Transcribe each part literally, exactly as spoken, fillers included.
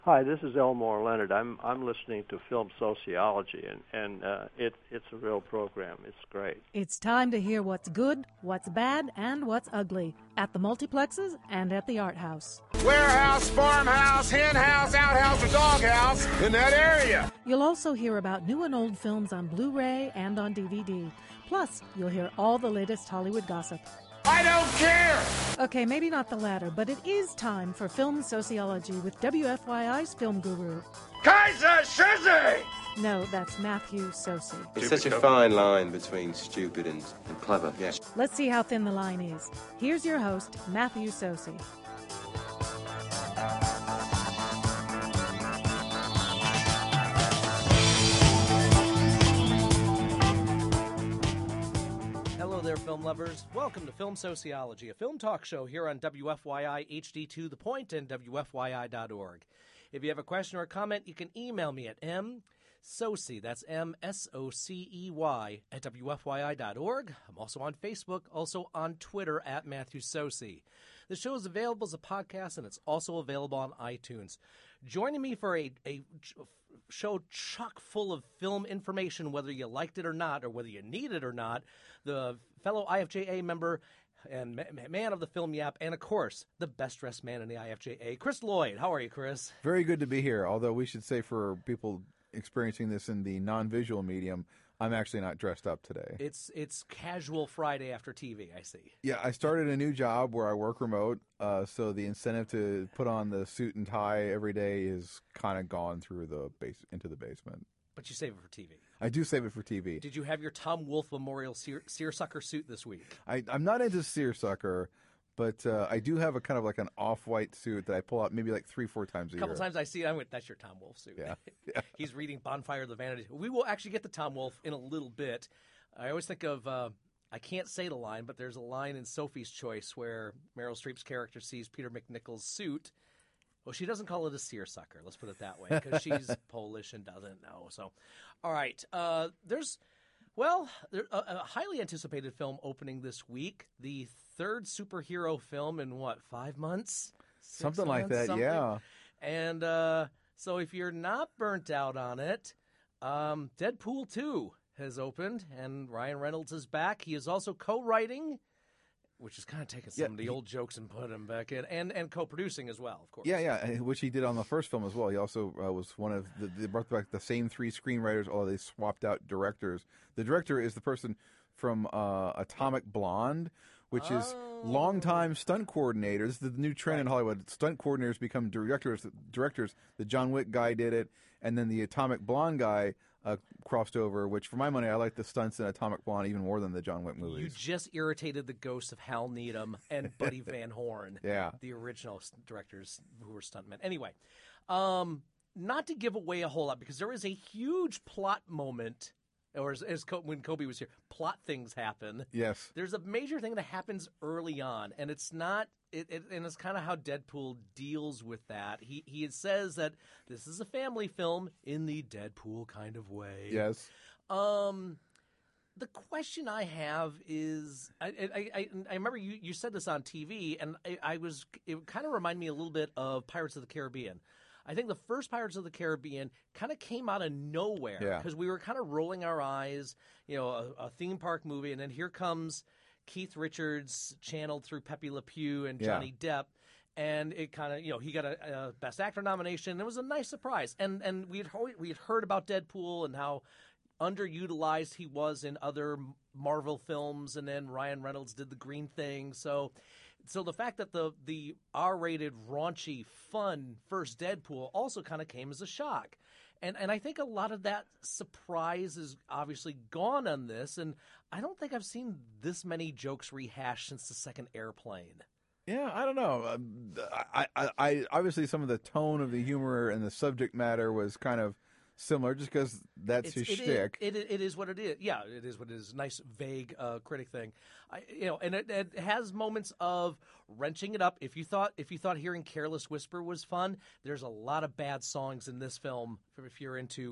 Hi, this is Elmore Leonard. I'm I'm listening to Film Sociology, and and uh, it it's a real program. It's great. It's time to hear what's good, what's bad, and what's ugly at the multiplexes and at the art house. Warehouse, farmhouse, hen house, outhouse, or doghouse in that area. You'll also hear about new and old films on Blu-ray and on D V D. Plus, you'll hear all the latest Hollywood gossip. I don't care! Okay, maybe not the latter, but it is time for Film Sociology with W F Y I's film guru. Kaiser Shizzy! No, that's Matthew Sosi. It's such a fine line between stupid and, and clever, yes. Let's see how thin the line is. Here's your host, Matthew Sosi. Hello there, film lovers. Welcome to Film Sociology, a film talk show here on W F Y I H D two The Point and W F Y I dot org. If you have a question or a comment, you can email me at msocey, that's M S O C E Y, at W F Y I dot org. I'm also on Facebook, also on Twitter at Matthew Sosi. The show is available as a podcast, and it's also available on iTunes. Joining me for a, a show chock full of film information, whether you liked it or not, or whether you need it or not, the fellow I F J A member and man of the Film Yap, and, of course, the best-dressed man in the I F J A, Chris Lloyd. How are you, Chris? Very good to be here, although we should say for people experiencing this in the non-visual medium, I'm actually not dressed up today. It's it's casual Friday after T V, I see. Yeah, I started a new job where I work remote, uh, so the incentive to put on the suit and tie every day is kind of gone through the base into the basement. But you save it for T V. I do save it for T V. Did you have your Tom Wolfe Memorial seer, seersucker suit this week? I, I'm not into seersucker, but uh, I do have a kind of like an off-white suit that I pull out maybe like three, four times a, a couple year. times I see it, I went, that's your Tom Wolfe suit. Yeah. yeah. He's reading Bonfire of the Vanities. We will actually get to Tom Wolfe in a little bit. I always think of, uh, I can't say the line, but there's a line in Sophie's Choice where Meryl Streep's character sees Peter McNichol's suit. Well, she doesn't call it a seersucker, let's put it that way, because she's Polish and doesn't know. So, all right. Uh, there's, well, there, a, a highly anticipated film opening this week. The third superhero film in, what, five months? Six something like months, that, something? yeah. And uh, so if you're not burnt out on it, um, Deadpool two has opened, and Ryan Reynolds is back. He is also co-writing, which is kind of taking some yeah, of the he, old jokes and putting them back in, and, and co-producing as well, of course. Yeah, yeah, which he did on the first film as well. He also uh, was one of the, they brought back the same three screenwriters, although they swapped out directors. The director is the person from uh, Atomic Blonde, which oh. is longtime stunt coordinators. This is the new trend right. in Hollywood. Stunt coordinators become directors. Directors. The John Wick guy did it, and then the Atomic Blonde guy uh, crossed over, which for my money, I like the stunts in Atomic Blonde even more than the John Wick movies. You just irritated the ghosts of Hal Needham and Buddy Van Horn, yeah. the original directors who were stuntmen. Anyway, um, not to give away a whole lot, because there is a huge plot moment, or as, as when Kobe was here, plot things happen. Yes. There's a major thing that happens early on, and it's not, it, it, and it's kind of how Deadpool deals with that. He he says that this is a family film in the Deadpool kind of way. Yes. Um, the question I have is, I I, I, I remember you, you said this on T V, and I, I was, it kind of reminded me a little bit of Pirates of the Caribbean. I think the first Pirates of the Caribbean kind of came out of nowhere because yeah. we were kind of rolling our eyes, you know, a, a theme park movie, and then here comes Keith Richards channeled through Pepe Le Pew and Johnny yeah. Depp, and it kind of, you know, he got a, a Best Actor nomination. It was a nice surprise, and and we had we had heard about Deadpool and how underutilized he was in other Marvel films, and then Ryan Reynolds did the Green Thing, so. So the fact that the the R-rated, raunchy, fun first Deadpool also kind of came as a shock. And and I think a lot of that surprise is obviously gone on this, and I don't think I've seen this many jokes rehashed since the second Airplane. Yeah, I don't know. Um, I, I, I obviously some of the tone of the humor and the subject matter was kind of similar, just because that's It's, his it shtick. Is, it, it is what it is. Yeah, it is what it is. Nice, vague uh, critic thing. I, you know, and it, it has moments of wrenching it up. If you thought if you thought hearing "Careless Whisper" was fun, there's a lot of bad songs in this film. If you're into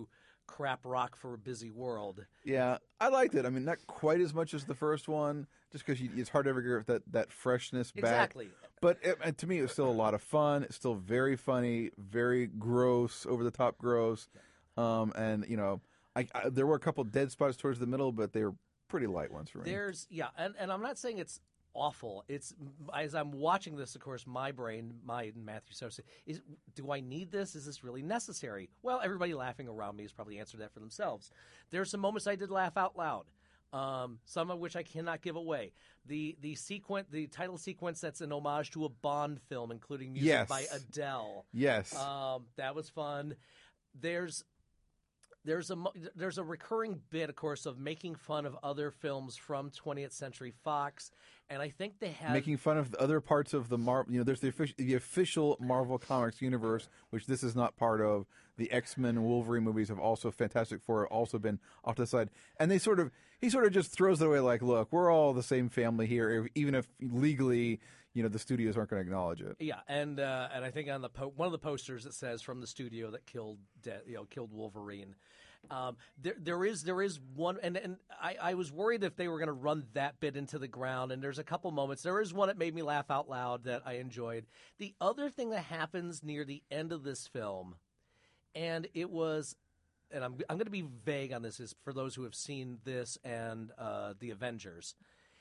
crap rock for a busy world. Yeah, I liked it. I mean, not quite as much as the first one, just because it's hard to ever get that, that freshness back. Exactly. But it, and to me, it was still a lot of fun. It's still very funny, very gross, over-the-top gross. Um, and, you know, I, I, there were a couple dead spots towards the middle, but they were pretty light ones for me. There's, yeah, and, and I'm not saying it's awful. It's, as I'm watching this, of course, my brain, my Matthew Sosa, is, do I need this? Is this really necessary? Well, everybody laughing around me has probably answered that for themselves. There's some moments I did laugh out loud. Um, some of which I cannot give away. The the sequence, the title sequence, that's an homage to a Bond film, including music Yes. by Adele. Yes. Um, that was fun. There's there's a mo- there's a recurring bit, of course, of making fun of other films from twentieth Century Fox, and I think they have Making fun of the other parts of the Marvel, you know, there's the official, the official Marvel Comics universe, which this is not part of. The X-Men and Wolverine movies have also, Fantastic Four have also been off to the side. And they sort of, he sort of just throws it away like, look, we're all the same family here, even if legally, you know, the studios aren't going to acknowledge it. Yeah, and uh, and I think on the po- one of the posters it says from the studio that killed de- you know killed Wolverine. Um, there there is there is one, and and I, I was worried if they were going to run that bit into the ground. And there's a couple moments. There is one that made me laugh out loud that I enjoyed. The other thing that happens near the end of this film, and it was, and I'm I'm going to be vague on this, is for those who have seen this and uh, the Avengers.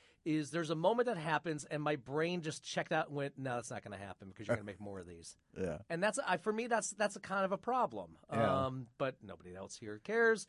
Is there's a moment that happens and my brain just checked out and went, no, that's not going to happen because you're going to make more of these. Yeah. And that's I, for me, that's that's a kind of a problem. Yeah. Um, but nobody else here cares.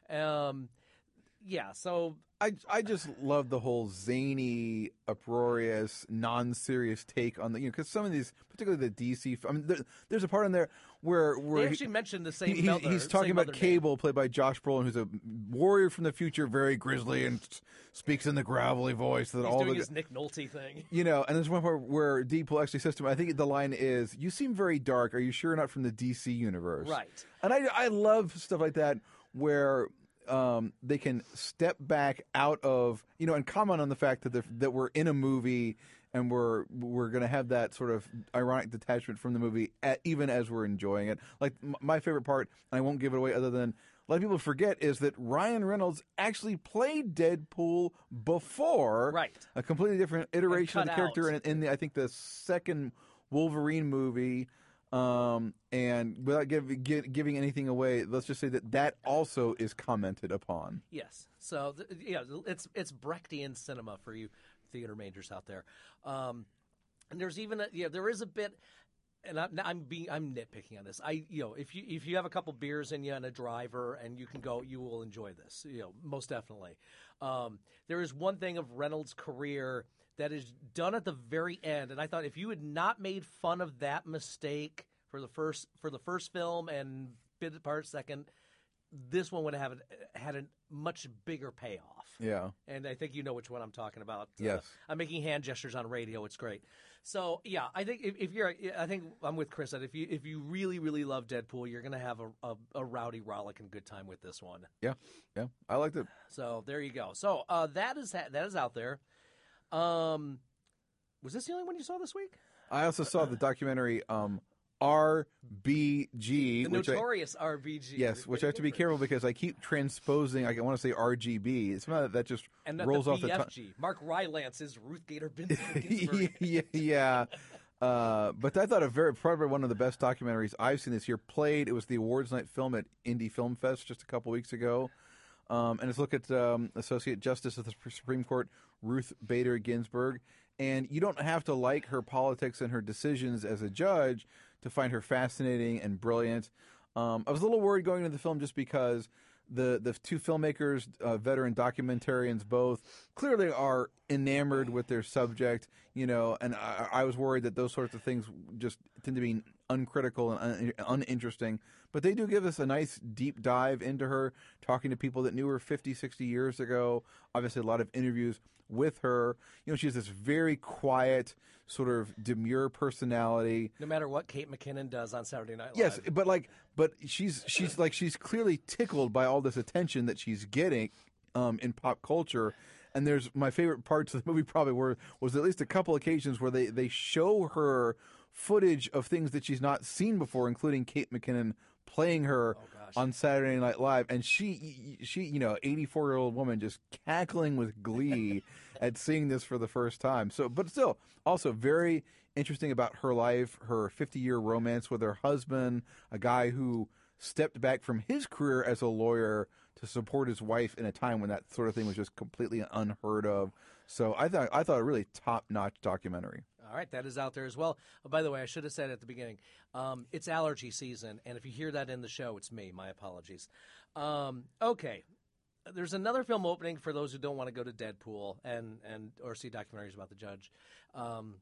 Um, yeah. So I, I just love the whole zany, uproarious, non-serious take on the, you know, because some of these, particularly the D C, I mean, there, there's a part in there where where they he- actually mentioned the same. he- mother, he's talking same about mother name. Cable, played by Josh Brolin, who's a warrior from the future, very grisly, and s- speaks in the gravelly voice that He's all doing the his Nick Nolte thing. you know. And there's one part where Deadpool actually says to him, I think the line is, "You seem very dark. Are you sure you're not from the D C universe?" Right. And I I love stuff like that where um, they can step back out of, you know, and comment on the fact that they're- that we're in a movie and we're we're going to have that sort of ironic detachment from the movie, at, even as we're enjoying it. Like m- my favorite part, and I won't give it away, other than a lot of people forget, is that Ryan Reynolds actually played Deadpool before, Right. a completely different iteration of cut the character out. in, in the I think the second Wolverine movie. Um, and without give, gi- giving anything away, let's just say that that also is commented upon. Yes. So th- yeah, it's it's Brechtian cinema for you theater majors out there. Um, and there's even a, yeah, there is a bit, and I'm, I'm being I'm nitpicking on this. I you know if you if you have a couple beers in you and a driver and you can go, you will enjoy this. You know, most definitely. Um, there is one thing of Reynolds' career that is done at the very end, and I thought if you had not made fun of that mistake for the first for the first film and bit part second, this one would have had a much bigger payoff. Yeah. And I think you know which one I'm talking about. Yes. Uh, I'm making hand gestures on radio. It's great. So yeah, I think if, if you're, I think I'm with Chris that if you if you really really love Deadpool, you're gonna have a a, a rowdy rollick and good time with this one. Yeah. Yeah. I liked it. So there you go. So uh, that is that is out there. Um, was this the only one you saw this week? I also saw the documentary um, R B G. The which I, notorious R B G. yes, which I have to be careful because I keep transposing. I want to say R G B. It's not that just And not rolls the off the B tongue. F G. Mark Rylance is Ruth Gator Ginsburg. yeah, yeah. Uh, but I thought a very probably one of the best documentaries I've seen this year. Played. It was the awards night film at Indie Film Fest just a couple weeks ago, um, and it's look at um, Associate Justice of the Supreme Court Ruth Bader Ginsburg. And you don't have to like her politics and her decisions as a judge to find her fascinating and brilliant. Um, I was a little worried going into the film just because the the two filmmakers, uh, veteran documentarians both, clearly are enamored with their subject, you know, and I, I was worried that those sorts of things just tend to be uncritical and un, uninteresting. But they do give us a nice deep dive into her, talking to people that knew her fifty, sixty years ago. Obviously, a lot of interviews with her. You know, she has this very quiet, sort of demure personality. No matter what Kate McKinnon does on Saturday Night Live. Yes, but like, but she's she's like she's clearly tickled by all this attention that she's getting um, in pop culture. And there's my favorite parts of the movie probably were was at least a couple occasions where they they show her footage of things that she's not seen before, including Kate McKinnon playing her on Saturday Night Live, and she, she, you know, eighty-four-year-old woman just cackling with glee at seeing this for the first time. So, but still, also very interesting about her life, her fifty-year romance with her husband, a guy who stepped back from his career as a lawyer to support his wife in a time when that sort of thing was just completely unheard of. So I thought I thought a really top-notch documentary. All right, that is out there as well. Oh, by the way, I should have said at the beginning, um, it's allergy season, and if you hear that in the show, it's me. My apologies. Um, okay, there's another film opening for those who don't want to go to Deadpool and, and or see documentaries about the judge. Um,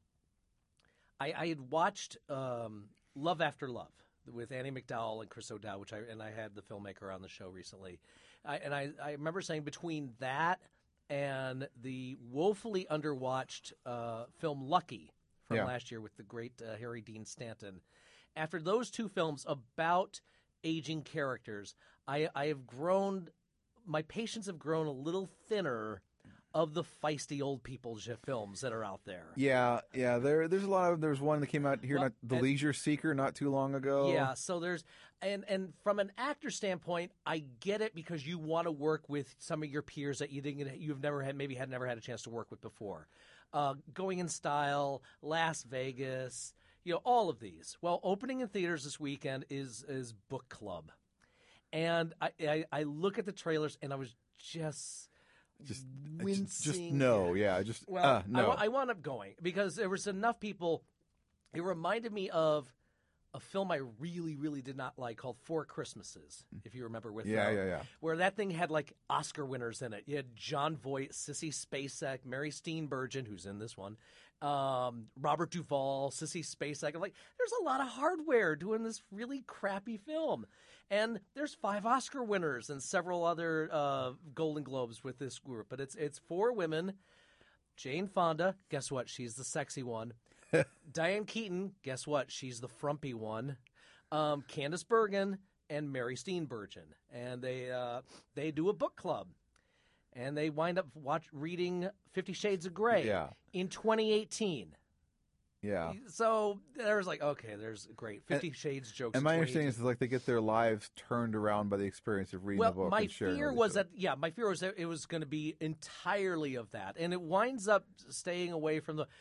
I, I had watched um, Love After Love with Annie McDowell and Chris O'Dowd, which I and I had the filmmaker on the show recently. I, and I, I remember saying between that and the woefully underwatched uh, film Lucky from Yeah. last year with the great uh, Harry Dean Stanton. After those two films about aging characters, I, I have grown, my patience have grown a little thinner of the feisty old people j- films that are out there. Yeah, yeah. There, there's a lot of. There's one that came out here, Well, not The and- Leisure Seeker, not too long ago. Yeah, so there's and and from an actor standpoint, I get it because you want to work with some of your peers that you didn't you've never had maybe had never had a chance to work with before. Uh, Going in Style, Las Vegas, you know, all of these. Well, opening in theaters this weekend is is Book Club, and I I, I look at the trailers and I was just. Just, wincing. just, just no. Yeah, just Well, uh, I, no. wa- I wound up going because there was enough people. It reminded me of a film I really, really did not like called Four Christmases, if you remember. With Yeah, uh, yeah, yeah. where that thing had like Oscar winners in it. You had John Voight, Sissy Spacek, Mary Steenburgen, who's in this one, um, Robert Duvall, Sissy Spacek. I'm like, there's a lot of hardware doing this really crappy film. And there's five Oscar winners and several other uh, Golden Globes with this group. But it's it's four women. Jane Fonda, guess what? She's the sexy one. Diane Keaton, guess what? She's the frumpy one. Um, Candice Bergen and Mary Steenburgen. And they uh, they do a book club. And they wind up watch reading Fifty Shades of Grey Yeah. in twenty eighteen. Yeah. So there's like, okay, there's great Fifty Shades jokes. And my in understanding is twenty eighteen. like they get their lives turned around by the experience of reading Well, the book my and sharing fear with was each other. that, yeah, my fear was that it was going to be entirely of that. And it winds up staying away from the.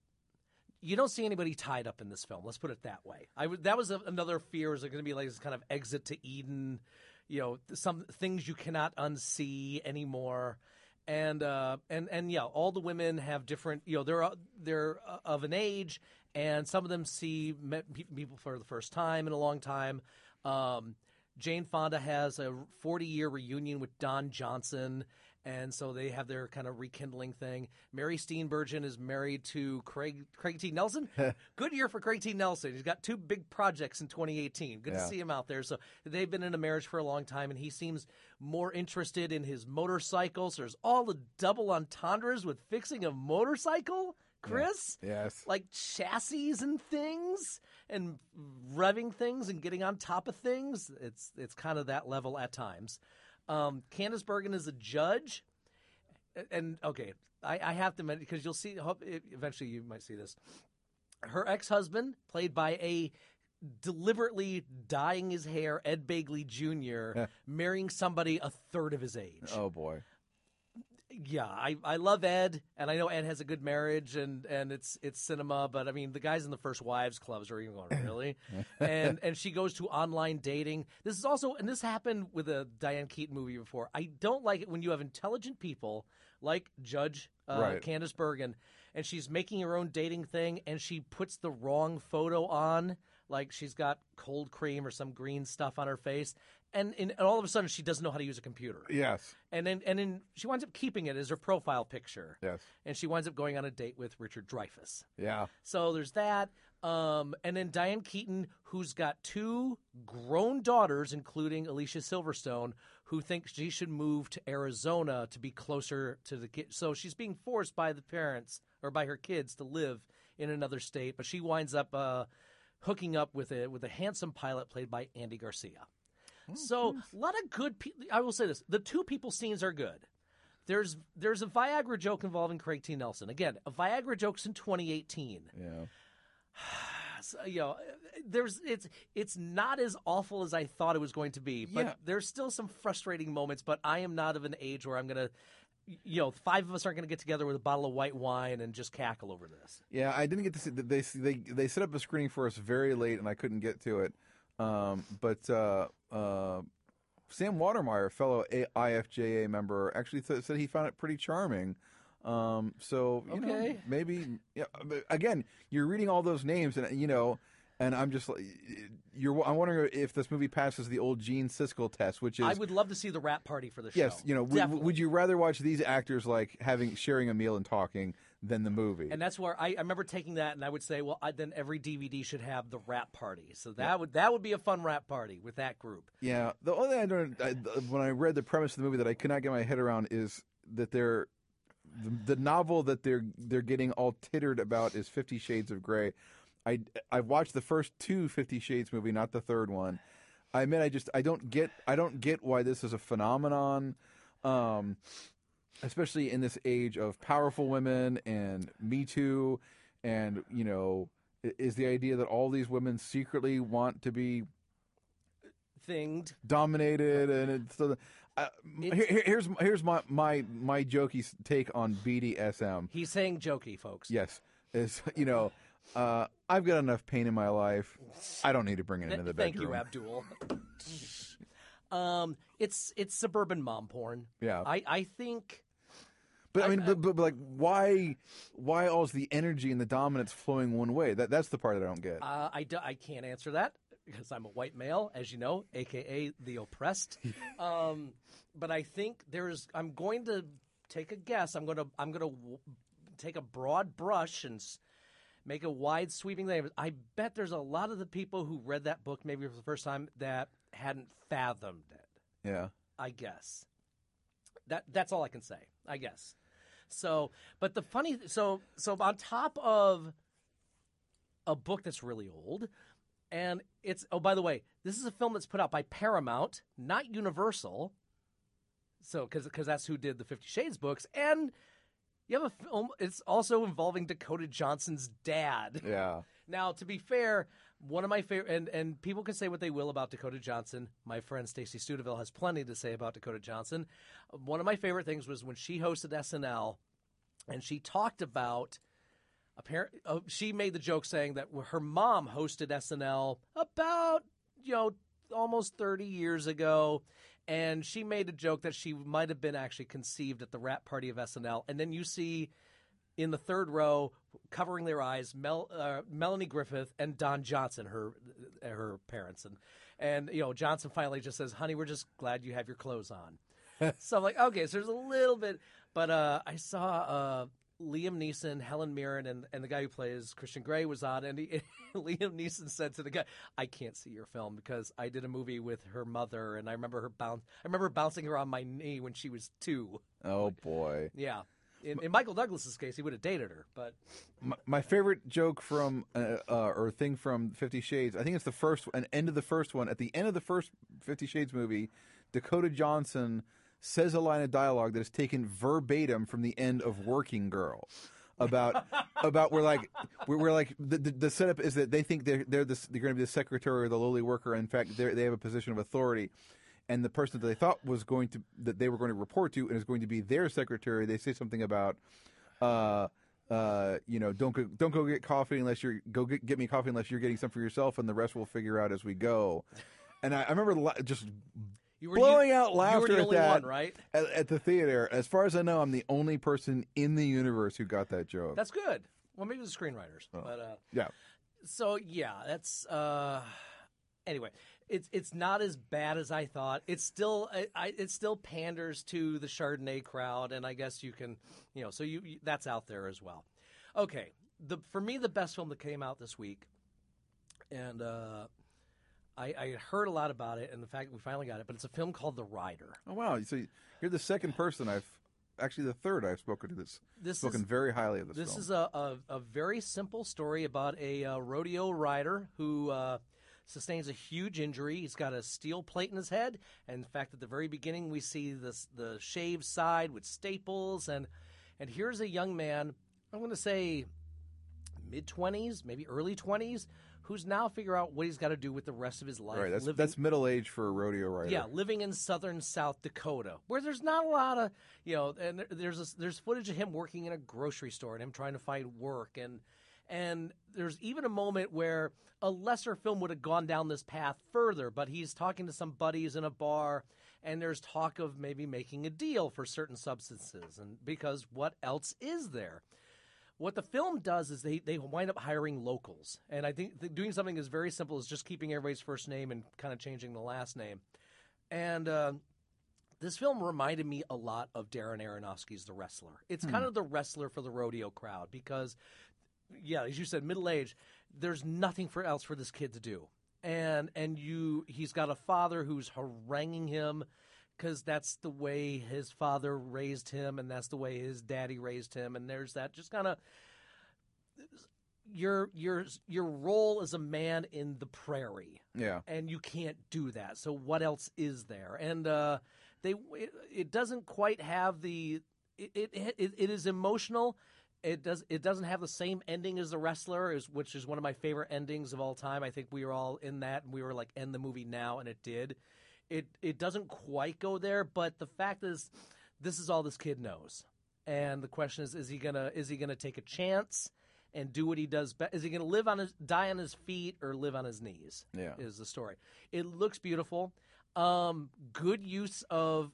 You don't see anybody tied up in this film. Let's put it that way. I w- that was a, another fear. Was it going to be like this kind of exit to Eden? You know, some things you cannot unsee anymore. And uh, and and yeah, all the women have different. You know, they're uh, they're uh, of an age, and some of them see me- people for the first time in a long time. Um, Jane Fonda has a forty-year reunion with Don Johnson, and so they have their kind of rekindling thing. Mary Steenburgen is married to Craig Craig T. Nelson. Good year for Craig T. Nelson. He's got two big projects in twenty eighteen. Good Yeah. to see him out there. So they've been in a marriage for a long time, and he seems more interested in his motorcycles. There's all the double entendres with fixing a motorcycle, Chris. Yes. Like chassis and things and revving things and getting on top of things. It's it's kind of that level at times. Um, Candice Bergen is a judge. And, and okay, I, I have to mention, because you'll see, hope, eventually you might see this. Her ex-husband, played by a deliberately dyeing his hair Ed Begley Junior, marrying somebody a third of his age. Oh boy. Yeah, I, I love Ed, and I know Ed has a good marriage, and, and it's it's cinema, but I mean, the guys in the First Wives clubs are even going, really? and and she goes to online dating. This is also, and this happened with a Diane Keaton movie before. I don't like it when you have intelligent people like Judge uh, Right. Candice Bergen, and she's making her own dating thing, and she puts the wrong photo on, like she's got cold cream or some green stuff on her face, and, and, and all of a sudden she doesn't know how to use a computer. Yes. And then, and then she winds up keeping it as her profile picture. Yes. And she winds up going on a date with Richard Dreyfuss. Yeah. So there's that. Um, and then Diane Keaton, who's got two grown daughters, including Alicia Silverstone, who thinks she should move to Arizona to be closer to the kids. So she's being forced by the parents or by her kids to live in another state. But she winds up uh, hooking up with a with a handsome pilot played by Andy Garcia. So a lot of good people. I will say this: the two people scenes are good. There's there's a Viagra joke involving Craig T. Nelson. Again, a Viagra joke's in twenty eighteen. Yeah. yes, uh, you know, there's it's it's not as awful as I thought it was going to be, but Yeah. there's still some frustrating moments. But I am not of an age where I'm gonna, you know, five of us aren't gonna get together with a bottle of white wine and just cackle over this. Yeah, I didn't get to see. They they they set up a screening for us very late, and I couldn't get to it. Um, but uh, uh, Sam Watermeyer, fellow a- I F J A member, actually th- said he found it pretty charming. Um, so you know, Okay. maybe yeah. But again, you're reading all those names, and you know, and I'm just like, you're. I'm wondering if this movie passes the old Gene Siskel test, which is I would love to see the rap party for the show. yes. You know, w- Definitely. would you rather watch these actors like having sharing a meal and talking than the movie? And that's where I, I remember taking that, and I would say, well, I, then every D V D should have the rap party. So that would that would be a fun rap party with that group. Yeah, the only thing I don't I, when I read the premise of the movie that I could not get my head around is that they're the, the novel that they're they're getting all tittered about is Fifty Shades of Grey. I I watched the first two Fifty Shades movie, not the third one. I admit I just I don't get I don't get why this is a phenomenon, um, especially in this age of powerful women and Me Too, and you know, i- is the idea that all these women secretly want to be Thinged. dominated, and it's, so uh, It's- here, here- here's here's my my my jokey s- take on B D S M. He's saying jokey, folks. Yes, is you know, uh, I've got enough pain in my life. I don't need to bring it Th- into the Thank bedroom. you, Abdul. um, it's it's suburban mom porn. Yeah. I I think. But I I- mean, but, but, but like, why why all is the energy and the dominance flowing one way? That that's the part that I don't get. Uh, I, do, I can't answer that because I'm a white male, as you know, a k a the oppressed. um, but I think there's. I'm going to take a guess. I'm going to. I'm going to w- take a broad brush and s- make a wide sweeping thing. I bet there's a lot of the people who read that book maybe for the first time that hadn't fathomed it. yeah, I guess. That that's all I can say. I guess. So, but the funny, so so on top of a book that's really old, and it's oh by the way, this is a film that's put out by Paramount, not Universal. So because because that's who did the Fifty Shades books, and you have a film. It's also involving Dakota Johnson's dad. yeah. Now, to be fair, one of my favorite, and, and people can say what they will about Dakota Johnson. My friend Stacey Studeville has plenty to say about Dakota Johnson. One of my favorite things was when she hosted S N L, and she talked about, apparent, uh, she made the joke saying that her mom hosted S N L about, you know, almost thirty years ago, and she made a joke that she might have been actually conceived at the rap party of S N L, and then you see in the third row, covering their eyes, Mel, uh, Melanie Griffith and Don Johnson, her her parents, and and you know Johnson finally just says, "Honey, we're just glad you have your clothes on." So I'm like, okay, so there's a little bit, but uh, I saw uh, Liam Neeson, Helen Mirren, and, and the guy who plays Christian Grey was on, and he, Liam Neeson said to the guy, "I can't see your film because I did a movie with her mother, and I remember her bounce, I remember bouncing her on my knee when she was two." Oh boy. Yeah. In, in Michael Douglas's case, he would have dated her, but My, my favorite joke from uh, uh, or thing from Fifty Shades, I think it's the first, an end of the first one. At the end of the first Fifty Shades movie, Dakota Johnson says a line of dialogue that is taken verbatim from the end of Working Girl. About about we're like we're, we're like the, the the setup is that they think they're they're the, they're going to be the secretary or the lowly worker. In fact, they they have a position of authority. And the person that they thought was going to that they were going to report to and is going to be their secretary, they say something about, uh, uh, you know, don't go, don't go get coffee unless you're go get, get me coffee unless you're getting some for yourself, and the rest we'll figure out as we go. And I, I remember la- just you were blowing you, out you laughter were the at only that one, right? at, at the theater. As far as I know, I'm the only person in the universe who got that joke. That's good. Well, maybe the screenwriters, Oh. but uh, yeah. so yeah, that's uh, anyway. It's it's not as bad as I thought. It's still I, I, it still panders to the Chardonnay crowd, and I guess you can, you know, so you, you that's out there as well. Okay, the for me the best film that came out this week, and uh, I, I heard a lot about it, and the fact that we finally got it, but it's a film called The Rider. Oh wow! So you're the second person I've actually the third I've spoken to this. This spoken is very highly of this. This film. is a, a a very simple story about a uh, rodeo rider who. Uh, Sustains a huge injury. He's got a steel plate in his head, and in fact, at the very beginning, we see this the shaved side with staples, and and here's a young man. I'm going to say mid twenties, maybe early twenties, who's now figuring out what he's got to do with the rest of his life. Right, that's living, that's middle age for a rodeo rider. Yeah, living in southern South Dakota, where there's not a lot of, you know, and there- there's a, there's footage of him working in a grocery store and him trying to find work, and and there's even a moment where a lesser film would have gone down this path further, but he's talking to some buddies in a bar, and there's talk of maybe making a deal for certain substances, and because what else is there? What the film does is they, they wind up hiring locals. And I think th- doing something as very simple as just keeping everybody's first name and kind of changing the last name. And uh, this film reminded me a lot of Darren Aronofsky's The Wrestler. It's kind of the wrestler for the rodeo crowd because, yeah, as you said, middle age, there's nothing for else for this kid to do. And and you he's got a father who's haranguing him because that's the way his father raised him, and that's the way his daddy raised him. And there's that just kind of your your your role as a man in the prairie, Yeah. and you can't do that. So what else is there? And uh, they it, it doesn't quite have the it, it it it is emotional. It does. It doesn't have the same ending as The Wrestler, is, which is one of my favorite endings of all time. I think we were all in that, and we were like, end the movie now, and it did. It it doesn't quite go there, but the fact is, this is all this kid knows, and the question is: is he gonna is he gonna take a chance and do what he does best? Is he gonna live on his die on his feet or live on his knees? Yeah. Is the story. It looks beautiful. Um, good use of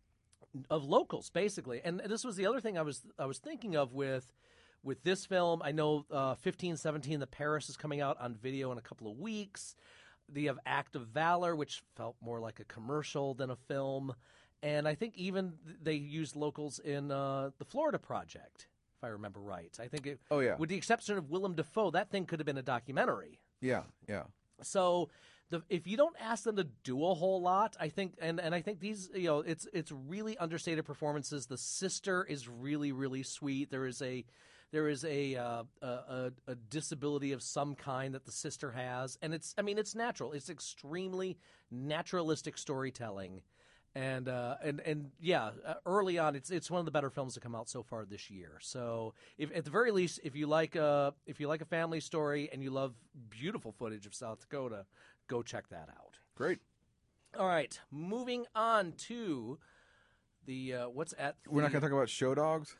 of locals, basically, and this was the other thing I was I was thinking of with with this film. I know uh, fifteen seventeen, The Paris is coming out on video in a couple of weeks. You have Act of Valor, which felt more like a commercial than a film. And I think even they used locals in uh, the Florida Project, if I remember right. I think it, Oh, yeah. with the exception of Willem Dafoe, that thing could have been a documentary. Yeah, yeah. So the, if you don't ask them to do a whole lot, I think, and, and I think these, you know, it's it's really understated performances. The sister is really, really sweet. There is a There is a, uh, a a disability of some kind that the sister has, and it's I mean it's natural. It's extremely naturalistic storytelling, and uh, and and yeah, uh, early on, it's it's one of the better films to come out so far this year. So, if at the very least, if you like a if you like a family story and you love beautiful footage of South Dakota, go check that out. Great. All right, moving on to the uh, what's at. We're not the- going to talk about show dogs?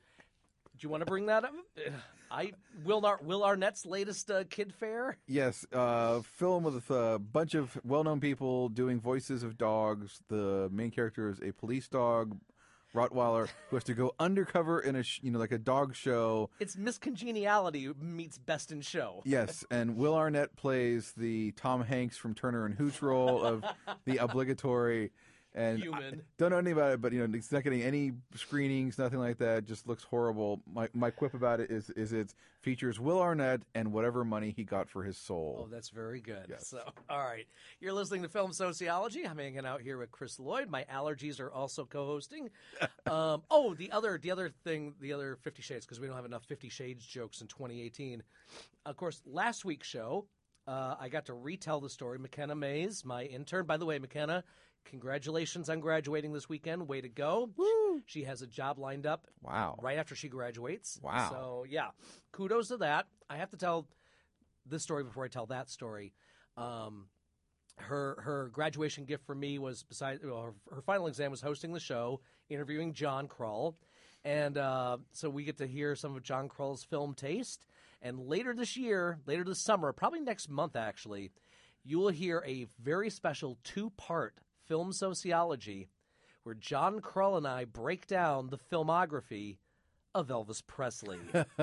Do you want to bring that up? I Will Ar- Will Arnett's latest uh, kid fair. Yes, uh, film with a bunch of well-known people doing voices of dogs. The main character is a police dog, Rottweiler, who has to go undercover in a sh- you know like a dog show. It's Miss Congeniality meets Best in Show. Yes, and Will Arnett plays the Tom Hanks from Turner and Hooch role of the obligatory. And Human. I don't know anything about it, but you know, it's not getting any screenings, nothing like that. Just looks horrible. My my quip about it is is it features Will Arnett and whatever money he got for his soul. Oh, that's very good. Yes. So, all right, you're listening to Film Sociology. I'm hanging out here with Chris Lloyd. My allergies are also co-hosting. um, oh, the other the other thing, the other Fifty Shades, because we don't have enough Fifty Shades jokes in twenty eighteen. Of course, last week's show, uh, I got to retell the story. McKenna Mays, my intern. By the way, McKenna, congratulations on graduating this weekend. Way to go. Woo! She has a job lined up Wow. right after she graduates. Wow. So, yeah, kudos to that. I have to tell this story before I tell that story. Um, her her graduation gift for me was, besides well, her, her final exam was hosting the show, interviewing John Krull. And uh, so we get to hear some of John Krull's film taste. And later this year, later this summer, probably next month actually, you will hear a very special two-part Film Sociology, where John Krull and I break down the filmography of Elvis Presley.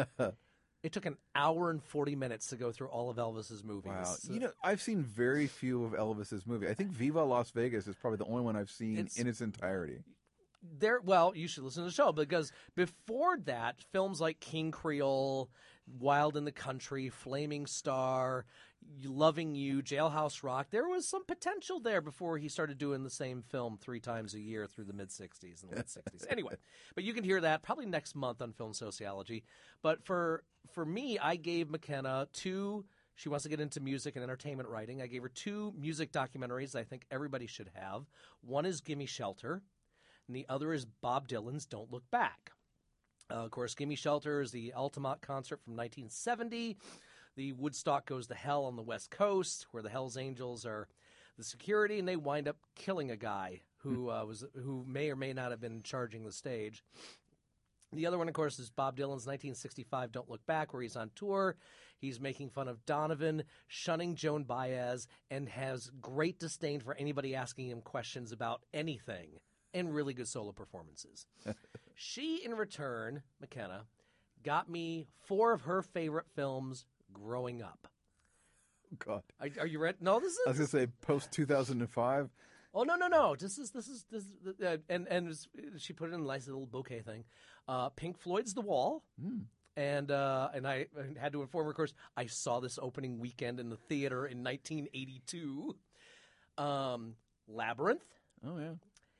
It took an hour and forty minutes to go through all of Elvis's movies. Wow. You know, I've seen very few of Elvis's movies. I think Viva Las Vegas is probably the only one I've seen It's- in its entirety. There, well, you should listen to the show, because before that, films like King Creole, Wild in the Country, Flaming Star, Loving You, Jailhouse Rock, there was some potential there before he started doing the same film three times a year through the mid-sixties and late sixties. Anyway, but you can hear that probably next month on Film Sociology. But for for me, I gave McKenna two. She wants to get into music and entertainment writing. I gave her two music documentaries I think everybody should have. One is Gimme Shelter, and the other is Bob Dylan's Don't Look Back. Uh, of course, Gimme Shelter is the Altamont concert from nineteen seventy. the Woodstock goes to hell on the West Coast, where the Hells Angels are the security, and they wind up killing a guy who uh, was who may or may not have been charging the stage. The other one, of course, is Bob Dylan's nineteen sixty-five Don't Look Back, where he's on tour. He's making fun of Donovan, shunning Joan Baez, and has great disdain for anybody asking him questions about anything, and really good solo performances. She, in return, McKenna, got me four of her favorite films growing up. God. Are, are you ready? No, this is... I was going to say post two thousand five. Oh, no, no, no. This is, this is, this is, uh, and, and she put it in a nice little bouquet thing. Uh, Pink Floyd's The Wall. Mm. And uh, and I had to inform her, of course, I saw this opening weekend in the theater in nineteen eighty-two. Um, Labyrinth. Oh, yeah.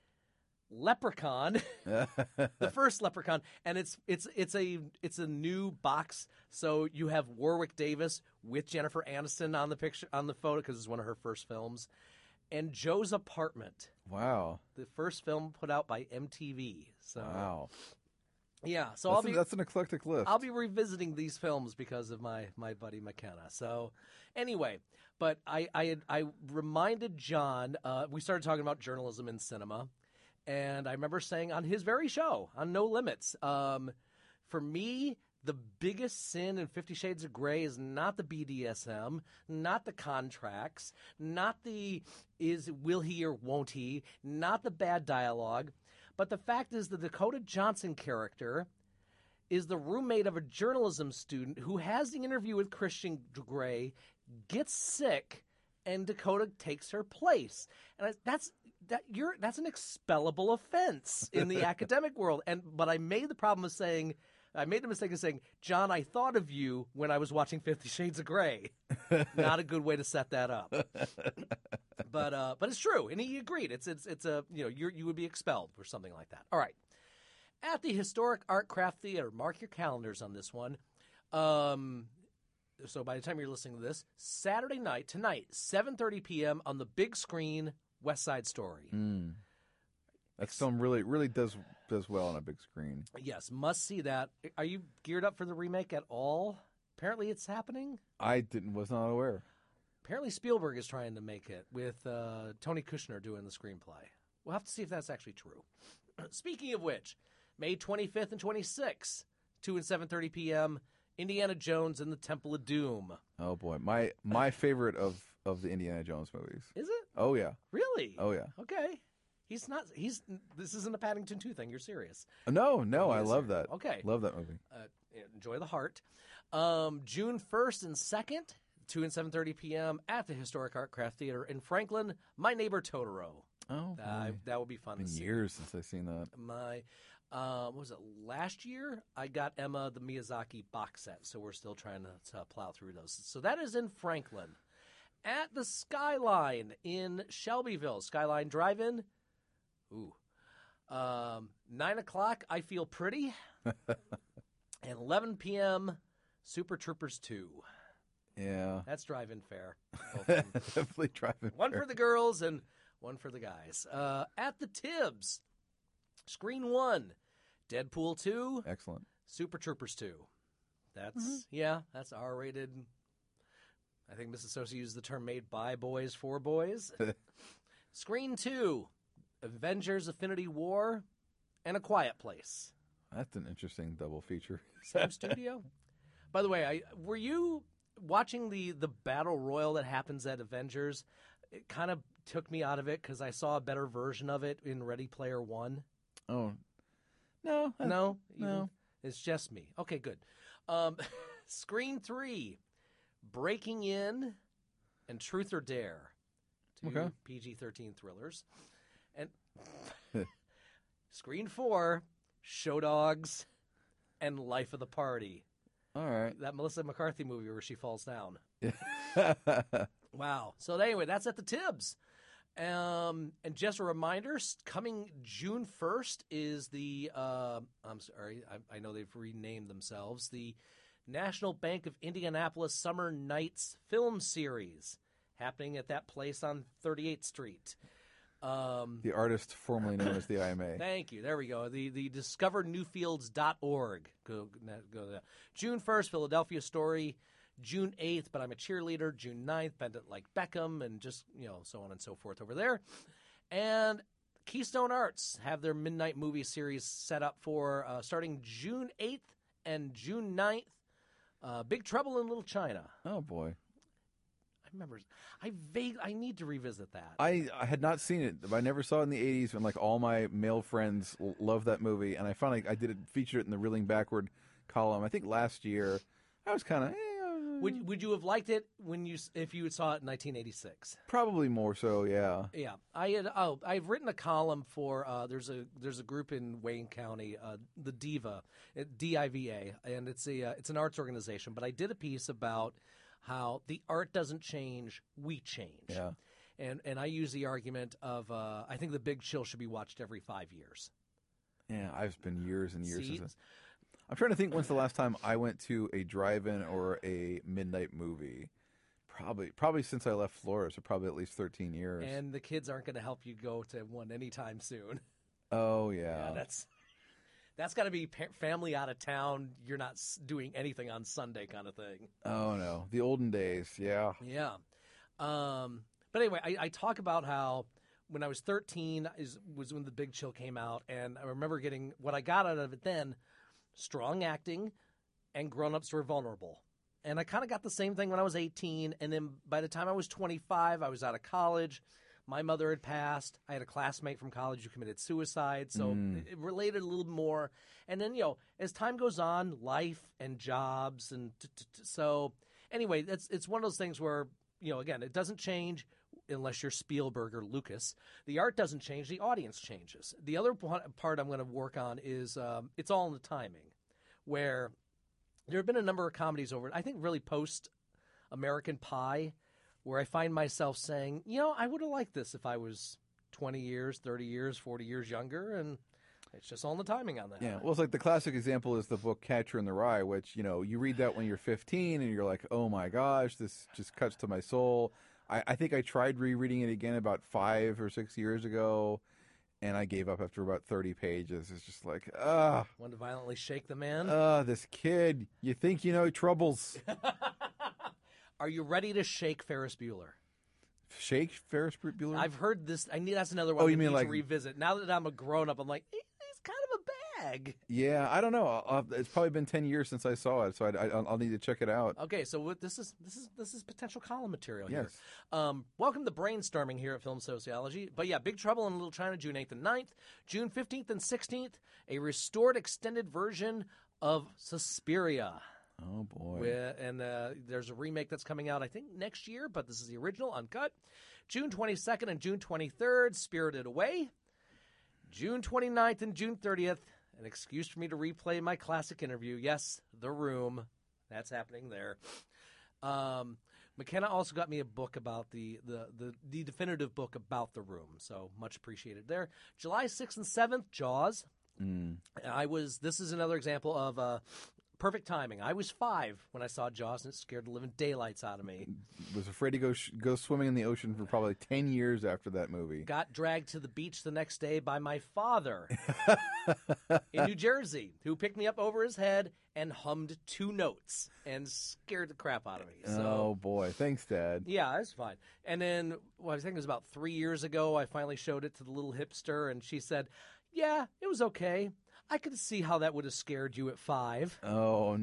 Leprechaun, the first Leprechaun, and it's it's it's a it's a new box. So you have Warwick Davis with Jennifer Aniston on the picture on the photo because it's one of her first films, and Joe's Apartment. Wow, the first film put out by M T V. So wow, yeah. So that's I'll be an, that's an eclectic list. I'll be revisiting these films because of my my buddy McKenna. So anyway, but I I had, I reminded John. Uh, we started talking about journalism in cinema. And I remember saying on his very show, on No Limits, um, for me, the biggest sin in Fifty Shades of Grey is not the B D S M, not the contracts, not the is will he or won't he, not the bad dialogue, but the fact is the Dakota Johnson character is the roommate of a journalism student who has the interview with Christian Grey, gets sick, and Dakota takes her place. And I, that's... That you're that's an expellable offense in the academic world. And but I made the problem of saying I made the mistake of saying, John, I thought of you when I was watching Fifty Shades of Grey. Not a good way to set that up. But uh, but it's true, and he agreed. It's it's it's a you know you you would be expelled for something like that. All right, at the Historic Art Craft Theater, mark your calendars on this one. Um, so by the time you're listening to this, Saturday night tonight, seven thirty p.m. on the big screen. West Side Story. Mm. That film really, really does does well on a big screen. Yes, must see that. Are you geared up for the remake at all? Apparently, it's happening. I didn't was not aware. Apparently, Spielberg is trying to make it with uh, Tony Kushner doing the screenplay. We'll have to see if that's actually true. Speaking of which, May twenty-fifth and twenty-sixth, two and seven thirty p.m. Indiana Jones and the Temple of Doom. Oh boy, my my favorite of. Of the Indiana Jones movies. Is it? Oh, yeah. Really? Oh, yeah. Okay. He's not, he's, this isn't a Paddington two thing. You're serious. No, no, He I is love serious. that. Okay. Love that movie. Uh, enjoy the heart. Um, June first and second, two and seven thirty p.m. at the Historic Art Craft Theater in Franklin, My Neighbor Totoro. Oh, uh, that would be fun been to see. years since I've seen that. My, uh, what was it, last year? I got Emma the Miyazaki box set, so we're still trying to, to plow through those. So that is in Franklin. At the Skyline in Shelbyville, Skyline Drive-In. Ooh. Um, nine o'clock, I Feel Pretty. And eleven p.m., Super Troopers two. Yeah. That's drive-in fare. Definitely drive-in One fare. for the girls and one for the guys. Uh, at the Tibbs, Screen one, Deadpool two. Excellent. Super Troopers two. That's, mm-hmm. yeah, that's R-rated. I think Missus Sosa used the term made by boys for boys. Screen two, Avengers Infinity War and A Quiet Place. That's an interesting double feature. Same studio. By the way, I were you watching the, the battle royal that happens at Avengers? It kind of took me out of it because I saw a better version of it in Ready Player One. Oh. No. I, no? No. Even, it's just me. Okay, good. Um, Screen three, Breaking In and Truth or Dare. Two okay. P G thirteen thrillers. And Screen four, Show Dogs and Life of the Party. All right. That Melissa McCarthy movie where she falls down. Wow. So anyway, that's at the Tibbs. Um, and just a reminder, coming June first is the, uh, I'm sorry, I, I know they've renamed themselves, the National Bank of Indianapolis Summer Nights Film Series, happening at that place on thirty-eighth Street. Um, the artist formerly known as the I M A. Thank you. There we go. The the discover newfields dot org. Go, go there. June first, Philadelphia Story. June eighth, But I'm a Cheerleader. June ninth, Bend It Like Beckham, and just, you know, so on and so forth over there. And Keystone Arts have their midnight movie series set up for uh, starting June eighth and June ninth. Uh, Big Trouble in Little China. Oh, boy. I remember. I vague. I need to revisit that. I, I had not seen it. I never saw it in the eighties, and like all my male friends l- loved that movie. And I finally I did it, featured it in the Reeling Backward column. I think last year. I was kind of eh, Would Would you have liked it when you if you saw it in nineteen eighty-six? probably more so. Yeah. Yeah, I had. Oh, I've written a column for. Uh, there's a there's a group in Wayne County, uh, the Diva, D I V A, and it's a uh, it's an arts organization. But I did a piece about how the art doesn't change, we change. Yeah. And and I use the argument of uh, I think The Big Chill should be watched every five years. Yeah. I've been years and years See? since. I'm trying to think when's the last time I went to a drive-in or a midnight movie. Probably, probably since I left Florida, so probably at least thirteen years. And the kids aren't going to help you go to one anytime soon. Oh yeah, Yeah, that's that's got to be pa- family out of town. You're not s- doing anything on Sunday, kind of thing. oh no, the olden days. Yeah, Yeah. Um, but anyway, I, I talk about how when I was thirteen is was when The Big Chill came out, and I remember getting what I got out of it then: strong acting, and grown-ups were vulnerable. And I kind of got the same thing when I was eighteen, and then by the time I was twenty-five, I was out of college. My mother had passed. I had a classmate from college who committed suicide, so it, it related a little more. And then, you know, as time goes on, life and jobs, and t- t- t- so anyway, that's it's one of those things where, you know, again, it doesn't change unless you're Spielberg or Lucas. The art doesn't change; the audience changes. The other p- part I'm going to work on is um, it's all in the timing, where there have been a number of comedies over, I think, really post American Pie, where I find myself saying, you know, I would have liked this if I was twenty years, thirty years, forty years younger, and it's just all in the timing on that. yeah. Well, it's like the classic example is the book Catcher in the Rye, which you know you read that when you're fifteen and you're like, oh my gosh, this just cuts to my soul. I, I think I tried rereading it again about five or six years ago, and I gave up after about thirty pages. It's just like, ah, Want to violently shake the man? ah, this kid. You think you know troubles? Are you ready to shake Ferris Bueller? Shake Ferris Bueller. I've heard this. I need that's another one. Oh, I you mean need like- to revisit? Now that I'm a grown up, I'm like, "Eh, he's kind of a bag. Yeah, I don't know. I'll, I'll, it's probably been ten years since I saw it, so I, I, I'll, I'll need to check it out. Okay, so what, this is this is this is potential column material here. Yes. Um, welcome to brainstorming here at Film Sociology. But yeah, Big Trouble in Little China, June eighth and ninth, June fifteenth and sixteenth, a restored extended version of Suspiria. Oh boy. With, and uh, there's a remake that's coming out, I think, next year, but this is the original, uncut. June twenty-second and June twenty-third, Spirited Away. June twenty-ninth and June thirtieth, an excuse for me to replay my classic interview. Yes, The Room. That's happening there. Um, McKenna also got me a book about the, the, the, the definitive book about The Room, so much appreciated there. July sixth and seventh, Jaws. Mm. I was. This is another example of uh, perfect timing. I was five when I saw Jaws, and it scared the living daylights out of me. Was afraid to go sh- go swimming in the ocean for probably ten years after that movie. Got dragged to the beach the next day by my father in New Jersey, who picked me up over his head and hummed two notes and scared the crap out of me. So, Oh boy, thanks, Dad. yeah, that's fine. And then, well, I think it was about three years ago, I finally showed it to the little hipster, and she said, yeah, it was okay. I could see how that would have scared you at five. Oh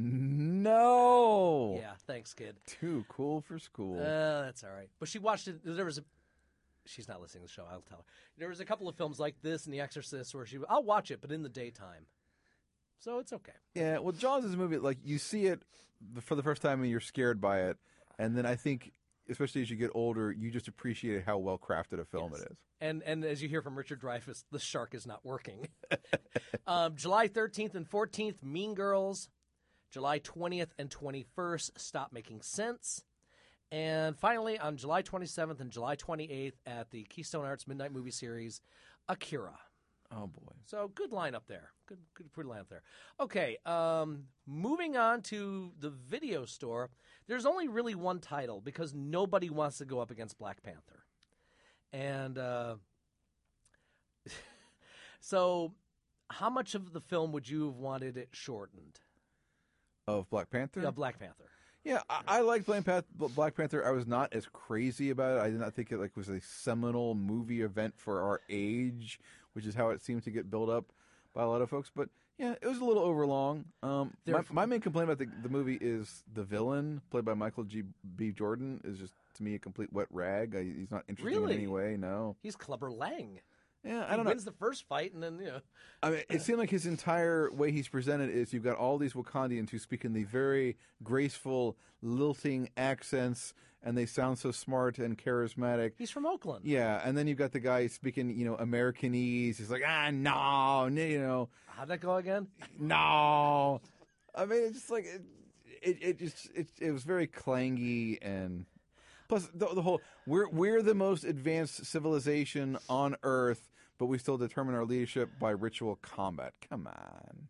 no! Yeah, thanks, kid. Too cool for school. Uh, that's all right. But she watched it. There was a. She's not listening to the show. I'll tell her. There was a couple of films like this and The Exorcist where she. I'll watch it, but in the daytime. So it's okay. Yeah, well, Jaws is a movie like you see it for the first time and you're scared by it, and then I think, especially as you get older, you just appreciate how well crafted a film Yes. it is. And and as you hear from Richard Dreyfuss, the shark is not working. um, July thirteenth and fourteenth, Mean Girls. July twentieth and twenty-first, Stop Making Sense. And finally, on July twenty-seventh and July twenty-eighth at the Keystone Arts Midnight Movie Series, Akira. Oh boy. So good lineup there. Good, good, pretty lineup there. Okay, um, moving on to the video store. There's only really one title because nobody wants to go up against Black Panther, and uh, so how much of the film would you have wanted it shortened? Of Black Panther? Yeah, Black Panther. Yeah, I, I like Black Panther, Black Panther. I was not as crazy about it. I did not think it like was a seminal movie event for our age, which is how it seemed to get built up by a lot of folks. But yeah, it was a little overlong. Um, my, my main complaint about the, the movie is the villain, played by Michael G. B. Jordan, is just to me a complete wet rag. I, he's not interesting Really? in any way. No, He's Clubber Lang. yeah, I He don't know. wins the first fight, and then you know. I mean, it seemed like his entire way he's presented is you've got all these Wakandians who speak in the very graceful, lilting accents, and they sound so smart and charismatic. He's from Oakland. Yeah, and then you've got the guy speaking, you know, Americanese. He's like, ah, no, no, you know, How'd that go again? no. I mean, it's just like it, it, it just it, it was very clangy, and plus the, the whole we're we're the most advanced civilization on Earth, but we still determine our leadership by ritual combat. Come on.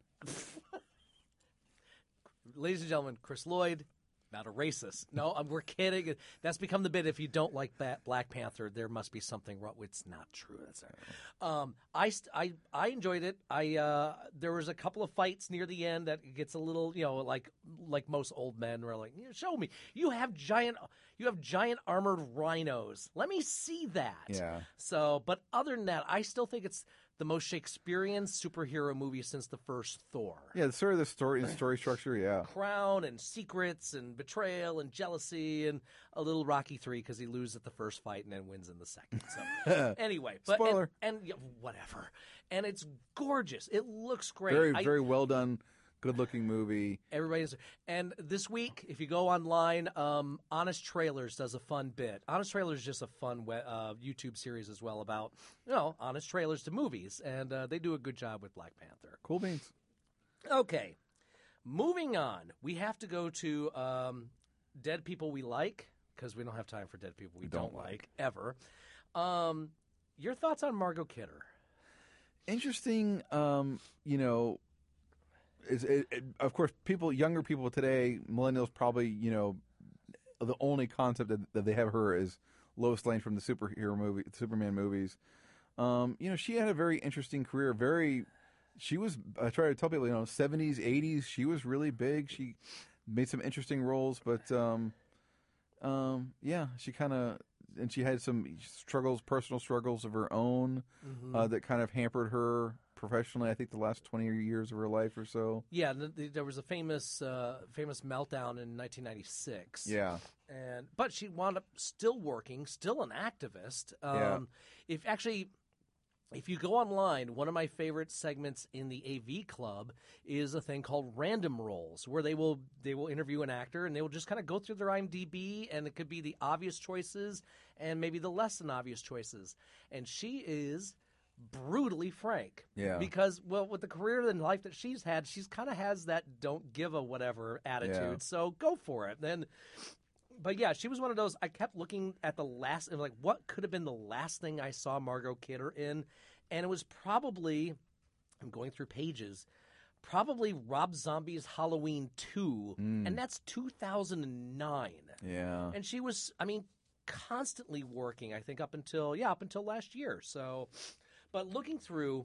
Ladies and gentlemen, Chris Lloyd, not a racist. No, I'm- we're kidding. That's become the bit. If you don't like Bat- Black Panther, there must be something wrong. It's not true. That's um, I, st- I I enjoyed it. I uh, there was a couple of fights near the end that gets a little, you know, like like most old men were like, show me. You have giant you have giant armored rhinos. Let me see that. Yeah. So, but other than that, I still think it's the most Shakespearean superhero movie since the first Thor. Yeah, sort of the story story structure. Yeah. Crown and secrets and betrayal and jealousy and a little Rocky three because he loses at the first fight and then wins in the second. So anyway, but Spoiler. and, and yeah, whatever. And it's gorgeous. It looks great. Very I- very well done, good looking movie. Everybody's and this week, if you go online, um, Honest Trailers does a fun bit. Honest Trailers is just a fun we- uh, YouTube series as well about you know honest trailers to movies, and uh, they do a good job with Black Panther. Cool beans. Okay, moving on. We have to go to um, Dead People We Like because we don't have time for Dead People We don't, Don't like. like. ever. Um, your thoughts on Margot Kidder? Interesting. Um, you know. Is it, it, of course, people, younger people today, millennials probably, you know, the only concept that, that they have her is Lois Lane from the superhero movie, Superman movies. Um, you know, she had a very interesting career. Very, she was. I try to tell people, you know, seventies, eighties. She was really big. She made some interesting roles, but um, um, yeah, she kind of. And she had some struggles, personal struggles of her own, Mm-hmm. uh, that kind of hampered her professionally. I think the last twenty years of her life or so. Yeah, th- th- there was a famous, uh, famous meltdown in nineteen ninety-six. Yeah, and but she wound up still working, still an activist. Um, Yeah. If actually, if you go online, one of my favorite segments in the A V Club is a thing called Random Rolls, where they will they will interview an actor and they will just kind of go through their IMDb, and it could be the obvious choices and maybe the less than obvious choices. And she is brutally frank. Yeah. Because, well, with the career and life that she's had, she's kind of has that don't give a whatever attitude. Yeah. So go for it. Then, but yeah, she was one of those. I kept looking at the last, and like, what could have been the last thing I saw Margot Kidder in? And it was probably, I'm going through pages, probably Rob Zombie's Halloween two, and that's two thousand nine. yeah. And she was, I mean, constantly working, I think, up until, yeah, up until last year. So, but looking through,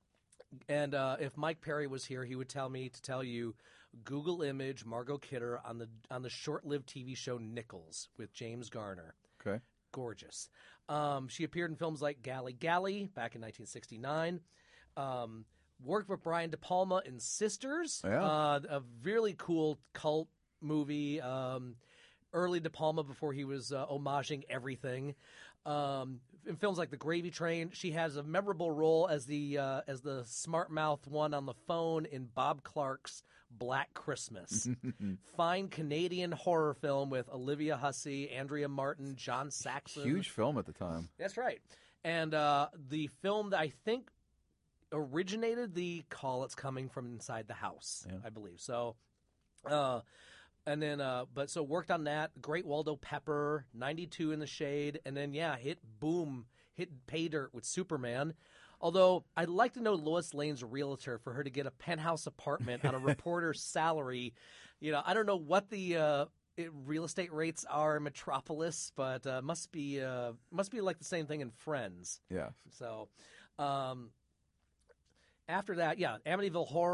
and uh, if Mike Perry was here, he would tell me to tell you, Google image Margot Kidder on the on the short-lived T V show Nichols with James Garner. Okay. Gorgeous. Um, she appeared in films like Galley Galley back in nineteen sixty-nine. Um, worked with Brian De Palma in Sisters, Yeah. uh, a really cool cult movie. Um, early De Palma before he was uh, homaging everything. Um, in films like The Gravy Train, she has a memorable role as the uh, as the smart mouth one on the phone in Bob Clark's Black Christmas. Fine Canadian horror film with Olivia Hussey, Andrea Martin, John Saxon. Huge film at the time. That's right. And uh, the film that I think originated the Call It's Coming from Inside the House, Yeah. I believe. So, uh, and then, uh, but so worked on that. Great Waldo Pepper, ninety-two in the Shade. And then, yeah, hit boom, hit pay dirt with Superman. Although I'd like to know Lois Lane's realtor for her to get a penthouse apartment on a reporter's salary. You know, I don't know what the uh, it, real estate rates are in Metropolis, but uh, must be uh, must be like the same thing in Friends. Yeah. So, um, after that, yeah, Amityville Horror,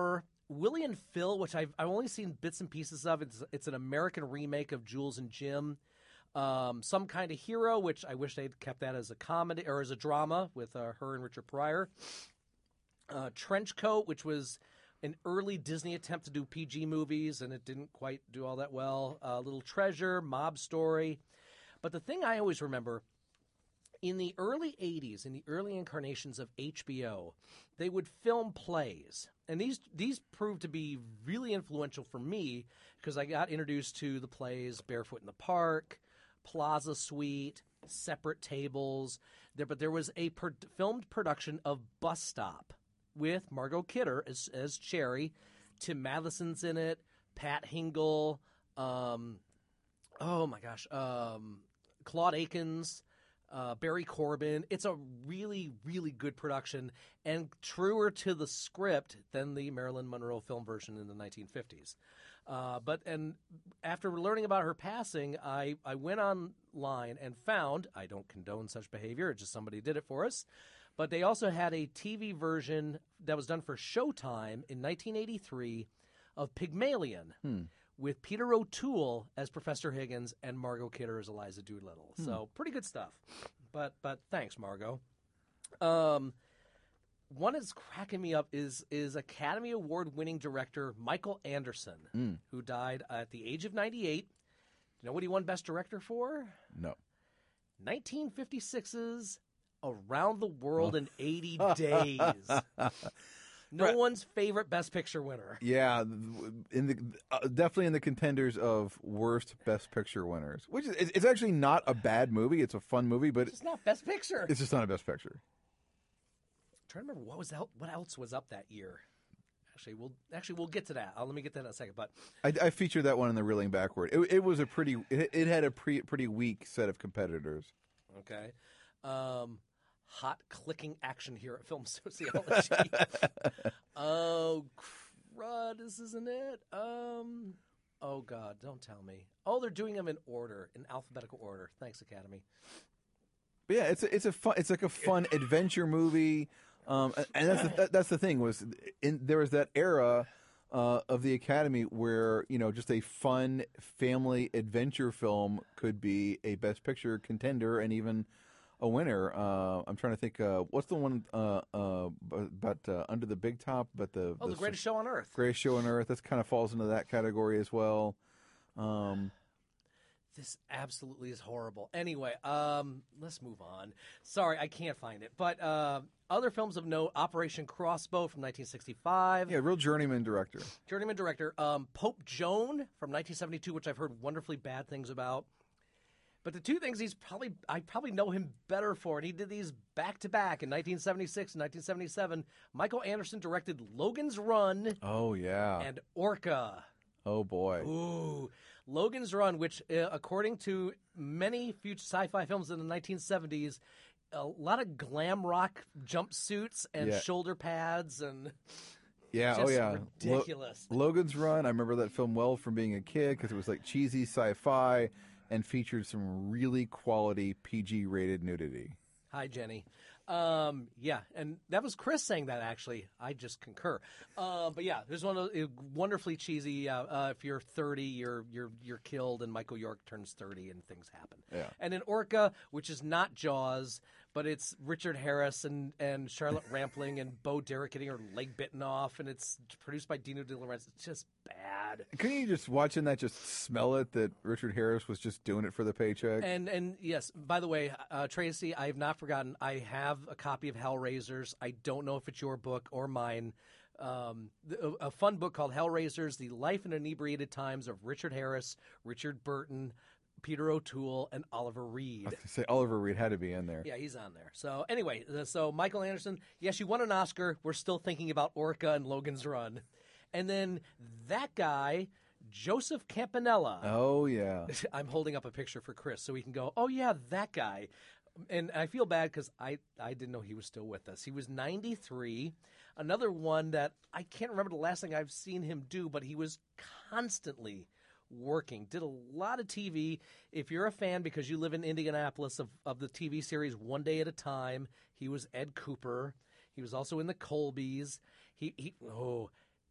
Willie and Phil, which I've, I've only seen bits and pieces of. It's, it's an American remake of Jules and Jim. Um, Some Kind of Hero, which I wish they'd kept that as a comedy or as a drama with uh, her and Richard Pryor. Uh, Trenchcoat, which was an early Disney attempt to do P G movies, and it didn't quite do all that well. Uh, Little Treasure, Mob Story. But the thing I always remember, in the early eighties, in the early incarnations of H B O, they would film plays. And these these proved to be really influential for me because I got introduced to the plays Barefoot in the Park, Plaza Suite, Separate Tables. There, but there was a per- filmed production of Bus Stop with Margot Kidder as, as Cherry. Tim Matheson's in it, Pat Hingle, um, oh my gosh, um, Claude Akins, uh, Barry Corbin. It's a really, really good production and truer to the script than the Marilyn Monroe film version in the nineteen fifties. Uh, but and after learning about her passing, I, I went online and found, I don't condone such behavior, it's just somebody did it for us, but they also had a T V version that was done for Showtime in nineteen eighty-three of Pygmalion Hmm. with Peter O'Toole as Professor Higgins and Margot Kidder as Eliza Doolittle. Hmm. So pretty good stuff. But but thanks, Margot. Um, one that's cracking me up is is Academy Award winning director Michael Anderson, Mm. who died at the age of ninety-eight. You know what he won Best Director for? No. nineteen fifty-six's Around the World in eighty Days. No Right. one's favorite Best Picture winner. Yeah, in the uh, definitely in the contenders of worst Best Picture winners. Which is it's actually not a bad movie. It's a fun movie, but It's not Best Picture. it's just not a Best Picture. I'm trying to remember what was out, what else was up that year. Actually, we'll actually we'll get to that. I'll, let me get to that in a second. But I, I featured that one in the Reeling Backward. It, it was a pretty. It, it had a pre, pretty weak set of competitors. okay, um, hot clicking action here at Film Sociology. Oh crud! This isn't it. Um, oh God! Don't tell me. Oh, they're doing them in order, in alphabetical order. Thanks, Academy. But yeah, it's a, it's a fun. It's like a fun adventure movie. Um, and- and that's the, that, that's the thing was in, there was that era uh, of the Academy where you know just a fun family adventure film could be a Best Picture contender and even a winner. Uh, I'm trying to think. Uh, what's the one uh, uh, about uh, Under the Big Top? But the Oh, the, greatest show on earth. Greatest Show on Earth. That kind of falls into that category as well. Um, This absolutely is horrible. Anyway, um, let's move on. Sorry, I can't find it. But uh, other films of note: Operation Crossbow from nineteen sixty-five. yeah, real journeyman director. Journeyman director um, Pope Joan from nineteen seventy-two, which I've heard wonderfully bad things about. But the two things he's probably I probably know him better for, and he did these back to back in nineteen seventy-six and nineteen seventy-seven. Michael Anderson directed Logan's Run Oh yeah. and Orca. oh boy. Ooh, Logan's Run, which uh, according to many future sci-fi films in the nineteen seventies, a lot of glam rock jumpsuits and Yeah. shoulder pads and Yeah, just oh yeah. Lo- ridiculous. Logan's Run, I remember that film well from being a kid because it was like cheesy sci-fi and featured some really quality P G rated nudity. Hi, Jenny. Um, yeah, and that was Chris saying that, actually. I just concur. Uh, but yeah, there's one of the, wonderfully cheesy. Uh, uh, if you're thirty, you're you're you're killed, and Michael York turns thirty, and things happen. Yeah. And in Orca, which is not Jaws, but it's Richard Harris and, and Charlotte Rampling and Bo Derek getting her leg bitten off, and it's produced by Dino De Laurentiis. It's just bad. Couldn't you just watching that just smell it that Richard Harris was just doing it for the paycheck? And and yes, by the way, uh, Tracy, I have not forgotten. I have a copy of Hellraisers. I don't know if it's your book or mine. Um, the- a, a fun book called Hellraisers: The Life and Inebriated Times of Richard Harris, Richard Burton, Peter O'Toole, and Oliver Reed. I was gonna say Oliver Reed had to be in there. Yeah, he's on there. So anyway, uh, so Michael Anderson, yes, you won an Oscar. We're still thinking about Orca and Logan's Run. And then that guy, Joseph Campanella. Oh yeah. I'm holding up a picture for Chris so he can go, oh, yeah, that guy. And I feel bad because I, I didn't know he was still with us. He was ninety-three. Another one that I can't remember the last thing I've seen him do, but he was constantly working. Did a lot of T V. If you're a fan because you live in Indianapolis of, of the T V series One Day at a Time, he was Ed Cooper. He was also in the Colbys. He, he oh,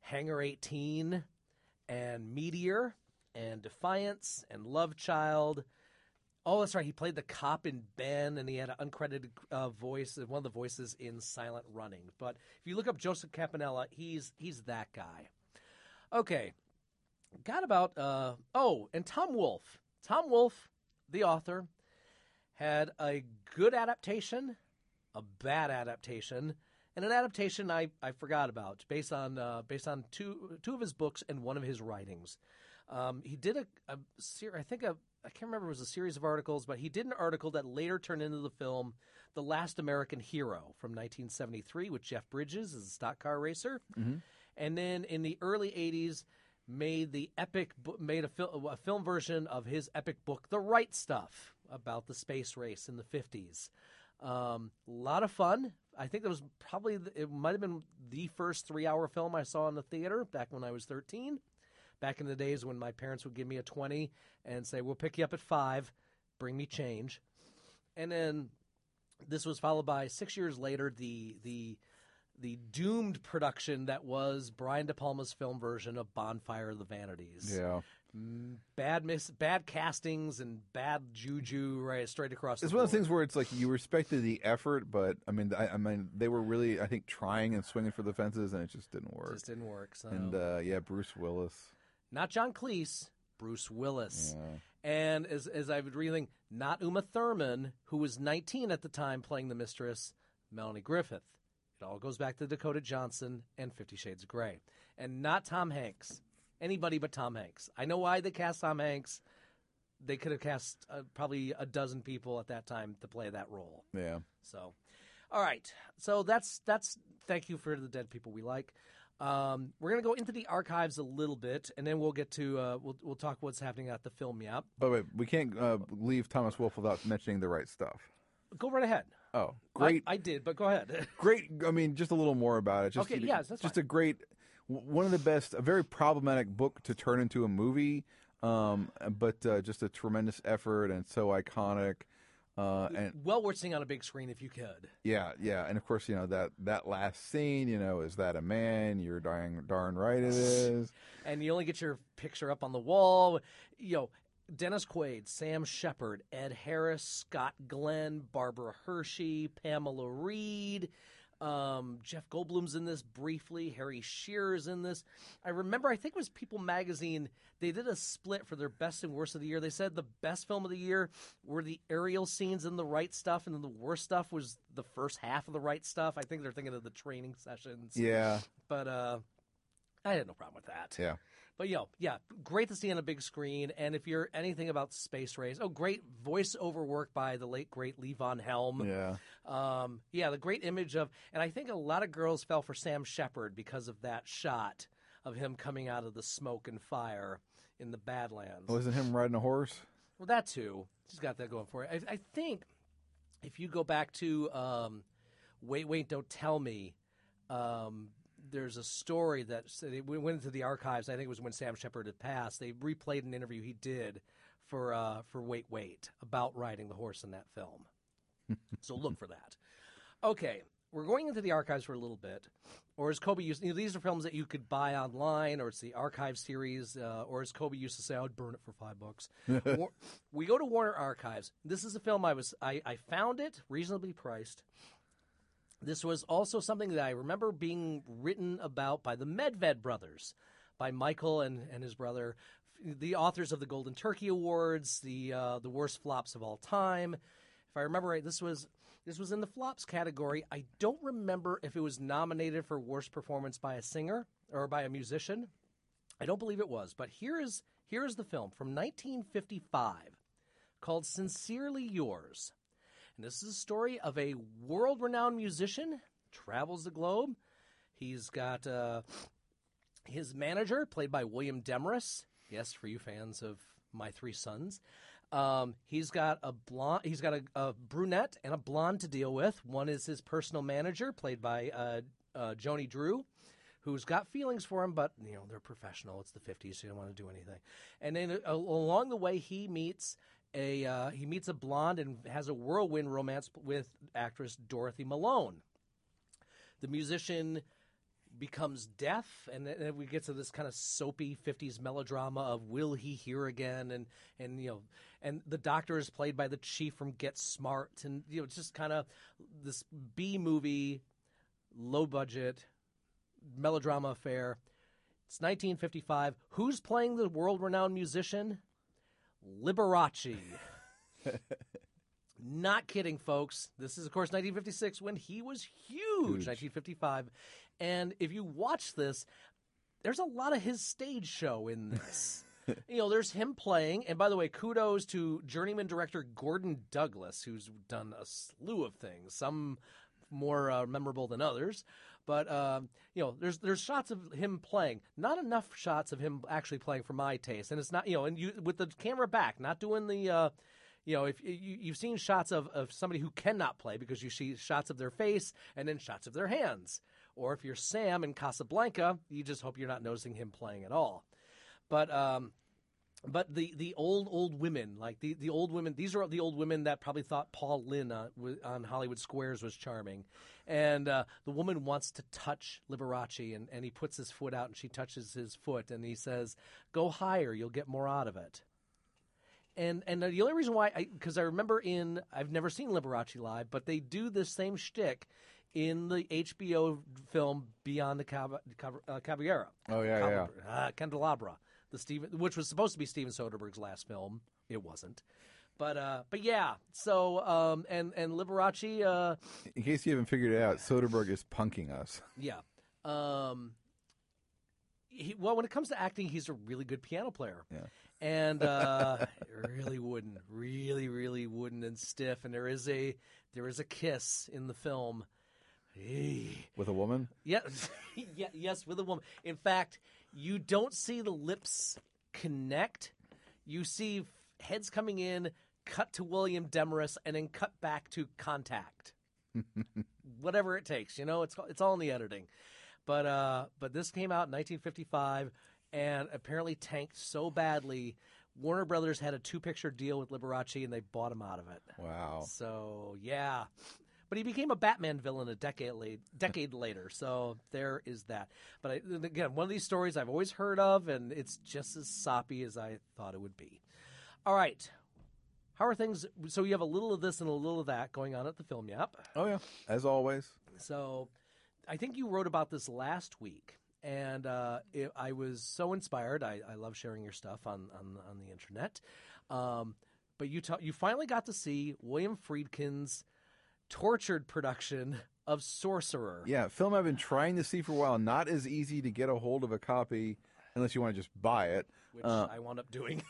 Hangar eighteen and Meteor and Defiance and Love Child. Oh, that's right. He played the cop in Ben, and he had an uncredited uh, voice, one of the voices in Silent Running. But if you look up Joseph Campanella, he's he's that guy. Okay. Got about, uh, oh, and Tom Wolfe. Tom Wolfe, the author, had a good adaptation, a bad adaptation, and an adaptation I, I forgot about, based on uh, based on two two of his books and one of his writings. Um, he did a, a ser- I think a I can't remember if it was a series of articles, but he did an article that later turned into the film The Last American Hero from nineteen seventy-three with Jeff Bridges as a stock car racer. Mm-hmm. And then in the early eighties, made the epic made a, fil- a film version of his epic book, The Right Stuff, about the space race in the fifties. Um, a lot of fun. I think that was probably, the, it might have been the first three-hour film I saw in the theater back when I was thirteen. Back in the days when my parents would give me a twenty and say, we'll pick you up at five, bring me change. And then this was followed by, six years later, the the the doomed production that was Brian De Palma's film version of Bonfire of the Vanities. Yeah. Bad miss, bad castings and bad juju right straight across the It's board. one of those things where it's like you respected the effort, but I mean, I, I mean, they were really, I think, trying and swinging for the fences, and it just didn't work. Just didn't work. So. And uh, yeah, Bruce Willis. Not John Cleese, Bruce Willis. Yeah. And as as I was reading, not Uma Thurman, who was nineteen at the time playing the mistress, Melanie Griffith. It all goes back to Dakota Johnson and Fifty Shades of Grey. And not Tom Hanks. Anybody but Tom Hanks. I know why they cast Tom Hanks. They could have cast uh, probably a dozen people at that time to play that role. Yeah. So, all right. So that's that's. Thank you for the dead people we like. Um, we're gonna go into the archives a little bit, and then we'll get to uh, we'll we'll talk what's happening at the Film Yap. But wait, we can't uh, leave Thomas Wolfe without mentioning The Right Stuff. Go right ahead. Oh, great! I, I did, but go ahead. Great. I mean, just a little more about it. Just, Okay, yes, that's just fine. a great, one of the best, a very problematic book to turn into a movie, um, but uh, just a tremendous effort and so iconic. Uh, and Well worth seeing on a big screen if you could. yeah, yeah, and of course, you know that that last scene. You know, is that a man? You're darn darn right it is. And you only get your picture up on the wall. You know, Dennis Quaid, Sam Shepard, Ed Harris, Scott Glenn, Barbara Hershey, Pamela Reed. Um, Jeff Goldblum's in this briefly. Harry Shearer's in this. I remember, I think it was People Magazine, they did a split for their best and worst of the year. They said the best film of the year were the aerial scenes in The Right Stuff, and then the worst stuff was the first half of The Right Stuff. I think they're thinking of the training sessions. Yeah, But uh, I had no problem with that. yeah. But, yo, yeah, great to see on a big screen. And if you're anything about Space Race, oh, great voiceover work by the late, great Lee Von Helm. Yeah. Um, yeah, the great image of, and I think a lot of girls fell for Sam Shepard because of that shot of him coming out of the smoke and fire in the Badlands. Wasn't him riding a horse? Well, that too. She's got that going for it. I, I think if you go back to um, Wait, Wait, Don't Tell Me, um, there's a story that we went into the archives. I think it was when Sam Shepard had passed. They replayed an interview he did for uh, for Wait, Wait about riding the horse in that film. So look for that. Okay, we're going into the archives for a little bit. Or as Kobe used, you know, these are films that you could buy online, or it's the archive series, uh, or as Kobe used to say, I would burn it for five bucks. War- we go to Warner Archives. This is a film I was I, I found it reasonably priced. This was also something that I remember being written about by the Medved brothers, by Michael and, and his brother, the authors of the Golden Turkey Awards, the uh, the worst flops of all time. If I remember right, this was this was in the flops category. I don't remember if it was nominated for worst performance by a singer or by a musician. I don't believe it was, but here is here is the film from nineteen fifty-five called Sincerely Yours. And this is a story of a world-renowned musician, travels the globe. He's got uh, his manager, played by William Demarest. Yes, for you fans of My Three Sons. Um, he's got a blonde. He's got a, a brunette and a blonde to deal with. One is his personal manager, played by uh, uh, Joni Drew, who's got feelings for him, but you know they're professional. It's the fifties, so you don't want to do anything. And then uh, along the way, he meets. A uh, he meets a blonde and has a whirlwind romance with actress Dorothy Malone. The musician becomes deaf, and then and we get to this kind of soapy fifties melodrama of will he hear again, and and you know, and the doctor is played by the chief from Get Smart, and you know, it's just kind of this B movie, low budget melodrama affair. It's nineteen fifty-five. Who's playing the world-renowned musician? Liberace. Not kidding, folks. This is, of course, nineteen fifty-six when he was huge, huge. nineteen fifty-five. And if you watch this, there's a lot of his stage show in this. You know, there's him playing. And by the way, kudos to journeyman director Gordon Douglas, who's done a slew of things, some more uh, memorable than others. But, uh, you know, there's there's shots of him playing. Not enough shots of him actually playing for my taste. And it's not, you know, and you with the camera back, not doing the... Uh, You know, if you, you've seen shots of, of somebody who cannot play because you see shots of their face and then shots of their hands. Or if you're Sam in Casablanca, you just hope you're not noticing him playing at all. But um, but the, the old, old women, like the, the old women, these are the old women that probably thought Paul Lynde uh, on Hollywood Squares was charming. And uh, the woman wants to touch Liberace, and, and he puts his foot out and she touches his foot and he says, go higher, you'll get more out of it. And and the only reason why, because I, I remember in, I've never seen Liberace live, but they do this same shtick in the H B O film Beyond the Cab- Cab- uh, Caballera. Oh, yeah, Cab- yeah. Uh, Candelabra, the Steven, which was supposed to be Steven Soderbergh's last film. It wasn't. But uh, but yeah, so, um, and, and Liberace... Uh, in case you haven't figured it out, Soderbergh is punking us. Yeah. Um, he, well, when it comes to acting, he's a really good piano player. Yeah. And uh, really wooden, really, really wooden and stiff. And there is a there is a kiss in the film. Hey. With a woman? Yes, yeah, yes, with a woman. In fact, you don't see the lips connect. You see heads coming in, cut to William Demarest, and then cut back to contact. Whatever it takes, you know, it's it's all in the editing. But uh, but this came out in nineteen fifty-five. And apparently tanked so badly, Warner Brothers had a two-picture deal with Liberace, and they bought him out of it. Wow. So, yeah. But he became a Batman villain a decade, late, decade later, so there is that. But, I, again, one of these stories I've always heard of, and it's just as soppy as I thought it would be. All right. How are things? So you have a little of this and a little of that going on at the Film Yap. Oh, yeah, as always. So I think you wrote about this last week. And uh, it, I was so inspired. I, I love sharing your stuff on, on, on the internet. Um, but you ta- you finally got to see William Friedkin's tortured production of Sorcerer. Yeah, film I've been trying to see for a while. Not as easy to get a hold of a copy unless you want to just buy it. Which uh, I wound up doing.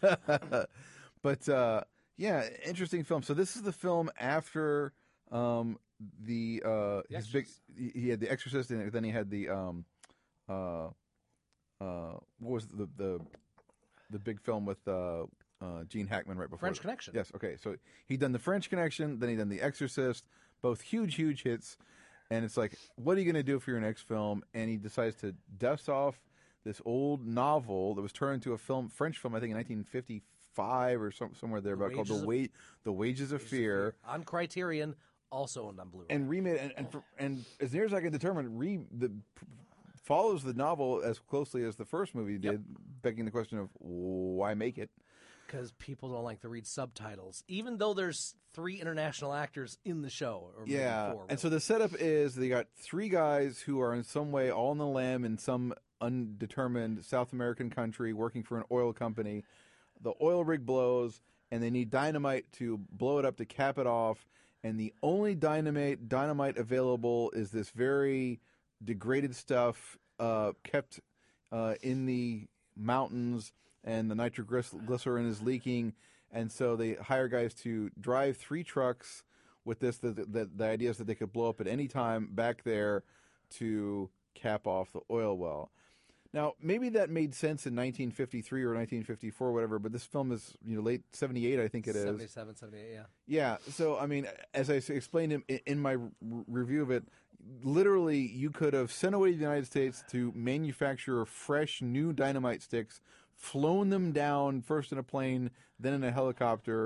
But, uh, yeah, interesting film. So this is the film after um, the, uh, The his big. Exorcist. He had The Exorcist, and then he had the. Um, Uh, uh, what was the the the big film with uh, uh, Gene Hackman right before French it? Connection. Yes. Okay. So he'd done the French Connection, then he done the Exorcist, both huge, huge hits. And it's like, what are you going to do for your next film? And he decides to dust off this old novel that was turned into a film, French film, I think in nineteen fifty-five or some, somewhere there, about called the of, Wa- the Wages of Wages Fear. of Fear on Criterion, also owned on Blu-ray. And remade and and, for, and as near as I can determine, re the. follows the novel as closely as the first movie did, yep. Begging the question of why make it? Because people don't like to read subtitles, even though there's three international actors in the show. Or yeah, four, really. And so the setup is they got three guys who are in some way all in the lamb in some undetermined South American country working for an oil company. The oil rig blows, and they need dynamite to blow it up to cap it off. And the only dynamite dynamite available is this very degraded stuff uh, kept uh, in the mountains, and the nitroglycerin is leaking, and so they hire guys to drive three trucks with this. The, the, the idea is that they could blow up at any time back there to cap off the oil well. Now, maybe that made sense in nineteen fifty-three or nineteen fifty-four, or whatever, but this film is, you know, late seventy-eight, I think it is. seventy-seven, seventy-eight, yeah. Yeah, so, I mean, as I explained in, in my r- review of it, literally, you could have sent away to the United States to manufacture fresh, new dynamite sticks, flown them down first in a plane, then in a helicopter.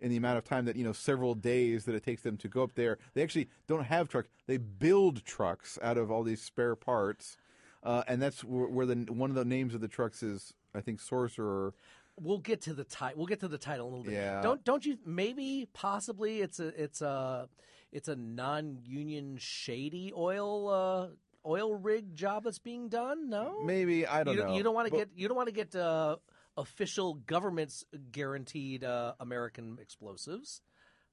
in the amount of time that, you know, several days that it takes them to go up there. They actually don't have trucks. They build trucks out of all these spare parts. Uh, and that's where, where the one of the names of the trucks is, I think, Sorcerer. We'll get to the title. We'll get to the title in a little bit. Yeah. Don't don't you? Maybe possibly it's a it's a it's a non-union shady oil uh, oil rig job that's being done. No, Maybe I don't you, know. You don't want to But- get you don't want to get uh, official government's guaranteed uh, American explosives.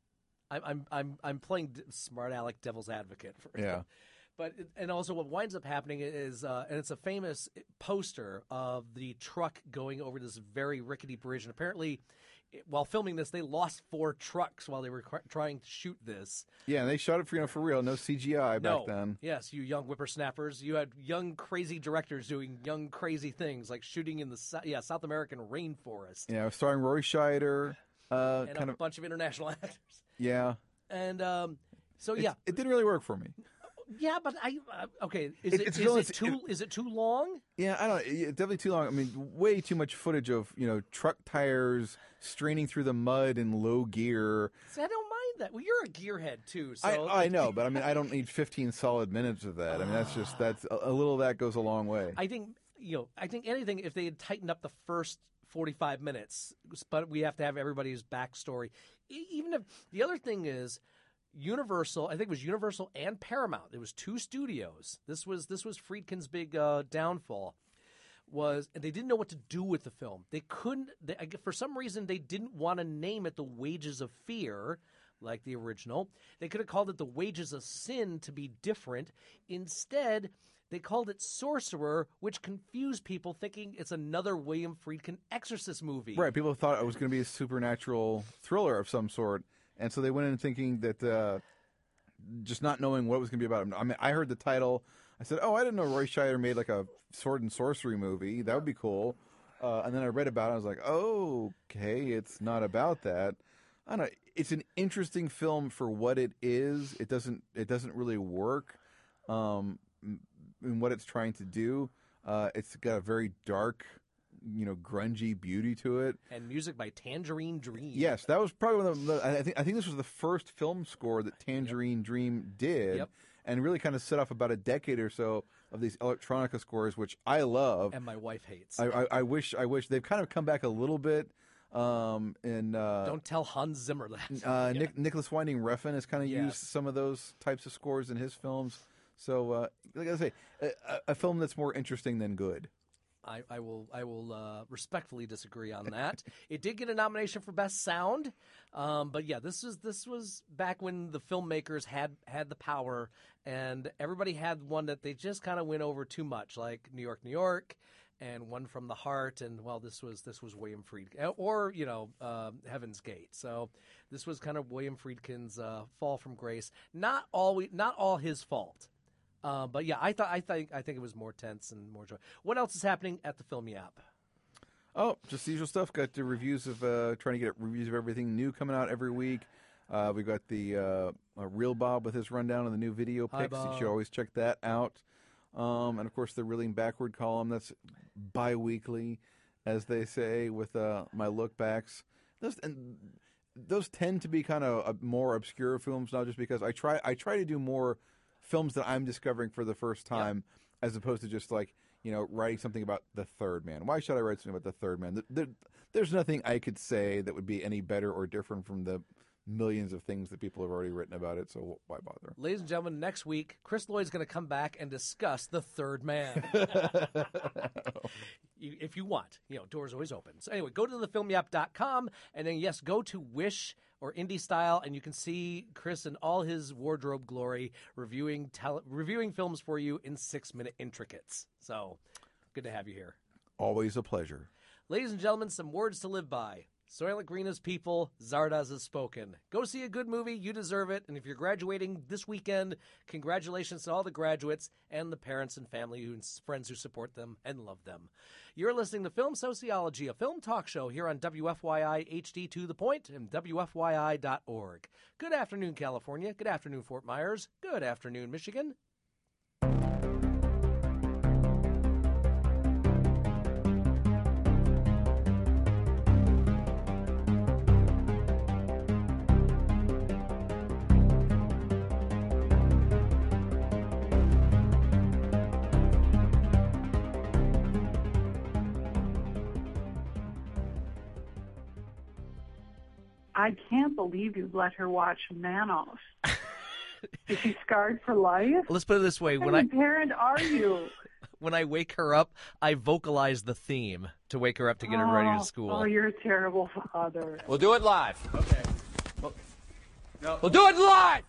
I'm I'm I'm I'm playing d- smart aleck devil's advocate for Yeah. But and also what winds up happening is, uh, and it's a famous poster of the truck going over this very rickety bridge. And apparently, it- while filming this, they lost four trucks while they were cr- trying to shoot this. Yeah, and they shot it for you know for real, no C G I back no, then. yes, you young whippersnappers, you had young crazy directors doing young crazy things like shooting in the Sou- yeah South American rainforest Yeah, starring Roy Scheider. Uh, and kind a of bunch of international actors. yeah. And um, so It's- yeah, it didn't really work for me. yeah, but I uh, okay. Is It- it, it's is still- it it's- too is it too long? Yeah, I don't know. It's definitely too long. I mean, way too much footage of, you know, truck tires straining through the mud in low gear. See, I don't mind that. Well, you're a gearhead too, so I, I know, but I mean, I don't need fifteen solid minutes of that. I mean, that's just, that's, a, a little of that goes a long way. I think you know. I think anything if they had tightened up the first forty-five minutes, but we have to have everybody's backstory. E- Even if the other thing is. Universal, I think it was Universal and Paramount. It was two studios. This was this was Friedkin's big uh, downfall. Was and they didn't know what to do with the film. They couldn't. They, I gue- for some reason, they didn't want to name it "The Wages of Fear," like the original. They could have called it "The Wages of Sin" to be different. Instead, they called it "Sorcerer," which confused people, thinking it's another William Friedkin exorcist movie. Right. People thought it was going to be a supernatural thriller of some sort. And so they went in thinking that, uh, just not knowing what it was going to be about. I mean, I heard the title. I said, oh, I didn't know Roy Scheider made like a sword and sorcery movie. That would be cool. Uh, and then I read about it. I was like, oh, okay, it's not about that. I don't know. It's an interesting film for what it is. It doesn't, it doesn't really work um, in what it's trying to do. Uh, it's got a very dark, you know, grungy beauty to it. And music by Tangerine Dream. Yes, that was probably one of the. I think I think this was the first film score that Tangerine Dream did, Yep. and really kind of set off about a decade or so of these electronica scores, which I love. And my wife hates. I, I, I wish I wish they've kind of come back a little bit. Um, and uh, Don't tell Hans Zimmer that. uh, Nick, Nicholas Winding Refn has kind of Yes. used some of those types of scores in his films. So, uh, like I say, a, a film that's more interesting than good. I, I will I will uh, respectfully disagree on that. It did get a nomination for best sound, um, but yeah, this was this was back when the filmmakers had had the power, and everybody had one that they just kind of went over too much, like New York, New York, and One from the Heart, and well, this was this was William Friedkin, or you know, uh, Heaven's Gate. So this was kind of William Friedkin's uh, fall from grace. Not all not all his fault. Uh, but yeah, I thought I think I think it was more tense and more joy. What else is happening at the Film Yap? Oh, just the usual stuff. Got the reviews of uh, trying to get reviews of everything new coming out every week. Uh, we got the uh, uh, Real Bob with his rundown of the new video Hi, picks. You Bob. should always check that out. Um, and of course, the Reeling Backward column. That's bi-weekly, as they say, with uh, my look backs. Those and those tend to be kind of uh, more obscure films now, just because I try I try to do more films that I'm discovering for the first time, as opposed to just like, you know, writing something about The Third Man. Why should I write something about The Third Man? There, there's nothing I could say that would be any better or different from the millions of things that people have already written about it, so why bother? Ladies and gentlemen, next week, Chris Lloyd's going to come back and discuss The Third Man. You, if you want, you know, doors always open. So anyway, go to the film yap dot com, and then, yes, go to Wish or Indie Style, and you can see Chris in all his wardrobe glory reviewing tele- reviewing films for you in six-minute intricates. So good to have you here. Always a pleasure. Ladies and gentlemen, some words to live by. Soylent Green is people, Zardoz has spoken. Go see a good movie, you deserve it. And if you're graduating this weekend, congratulations to all the graduates and the parents and family and friends who support them and love them. You're listening to Film Sociology, a film talk show here on W F Y I H D to the Point and W F Y I dot org. Good afternoon, California. Good afternoon, Fort Myers. Good afternoon, Michigan. I can't believe you've let her watch Manos. Is she scarred for life? Let's put it this way: What when kind I of parent are you? when I wake her up, I vocalize the theme to wake her up to get her ready to school. Oh, you're a terrible father. We'll do it live. Okay. We'll, no. we'll do it live!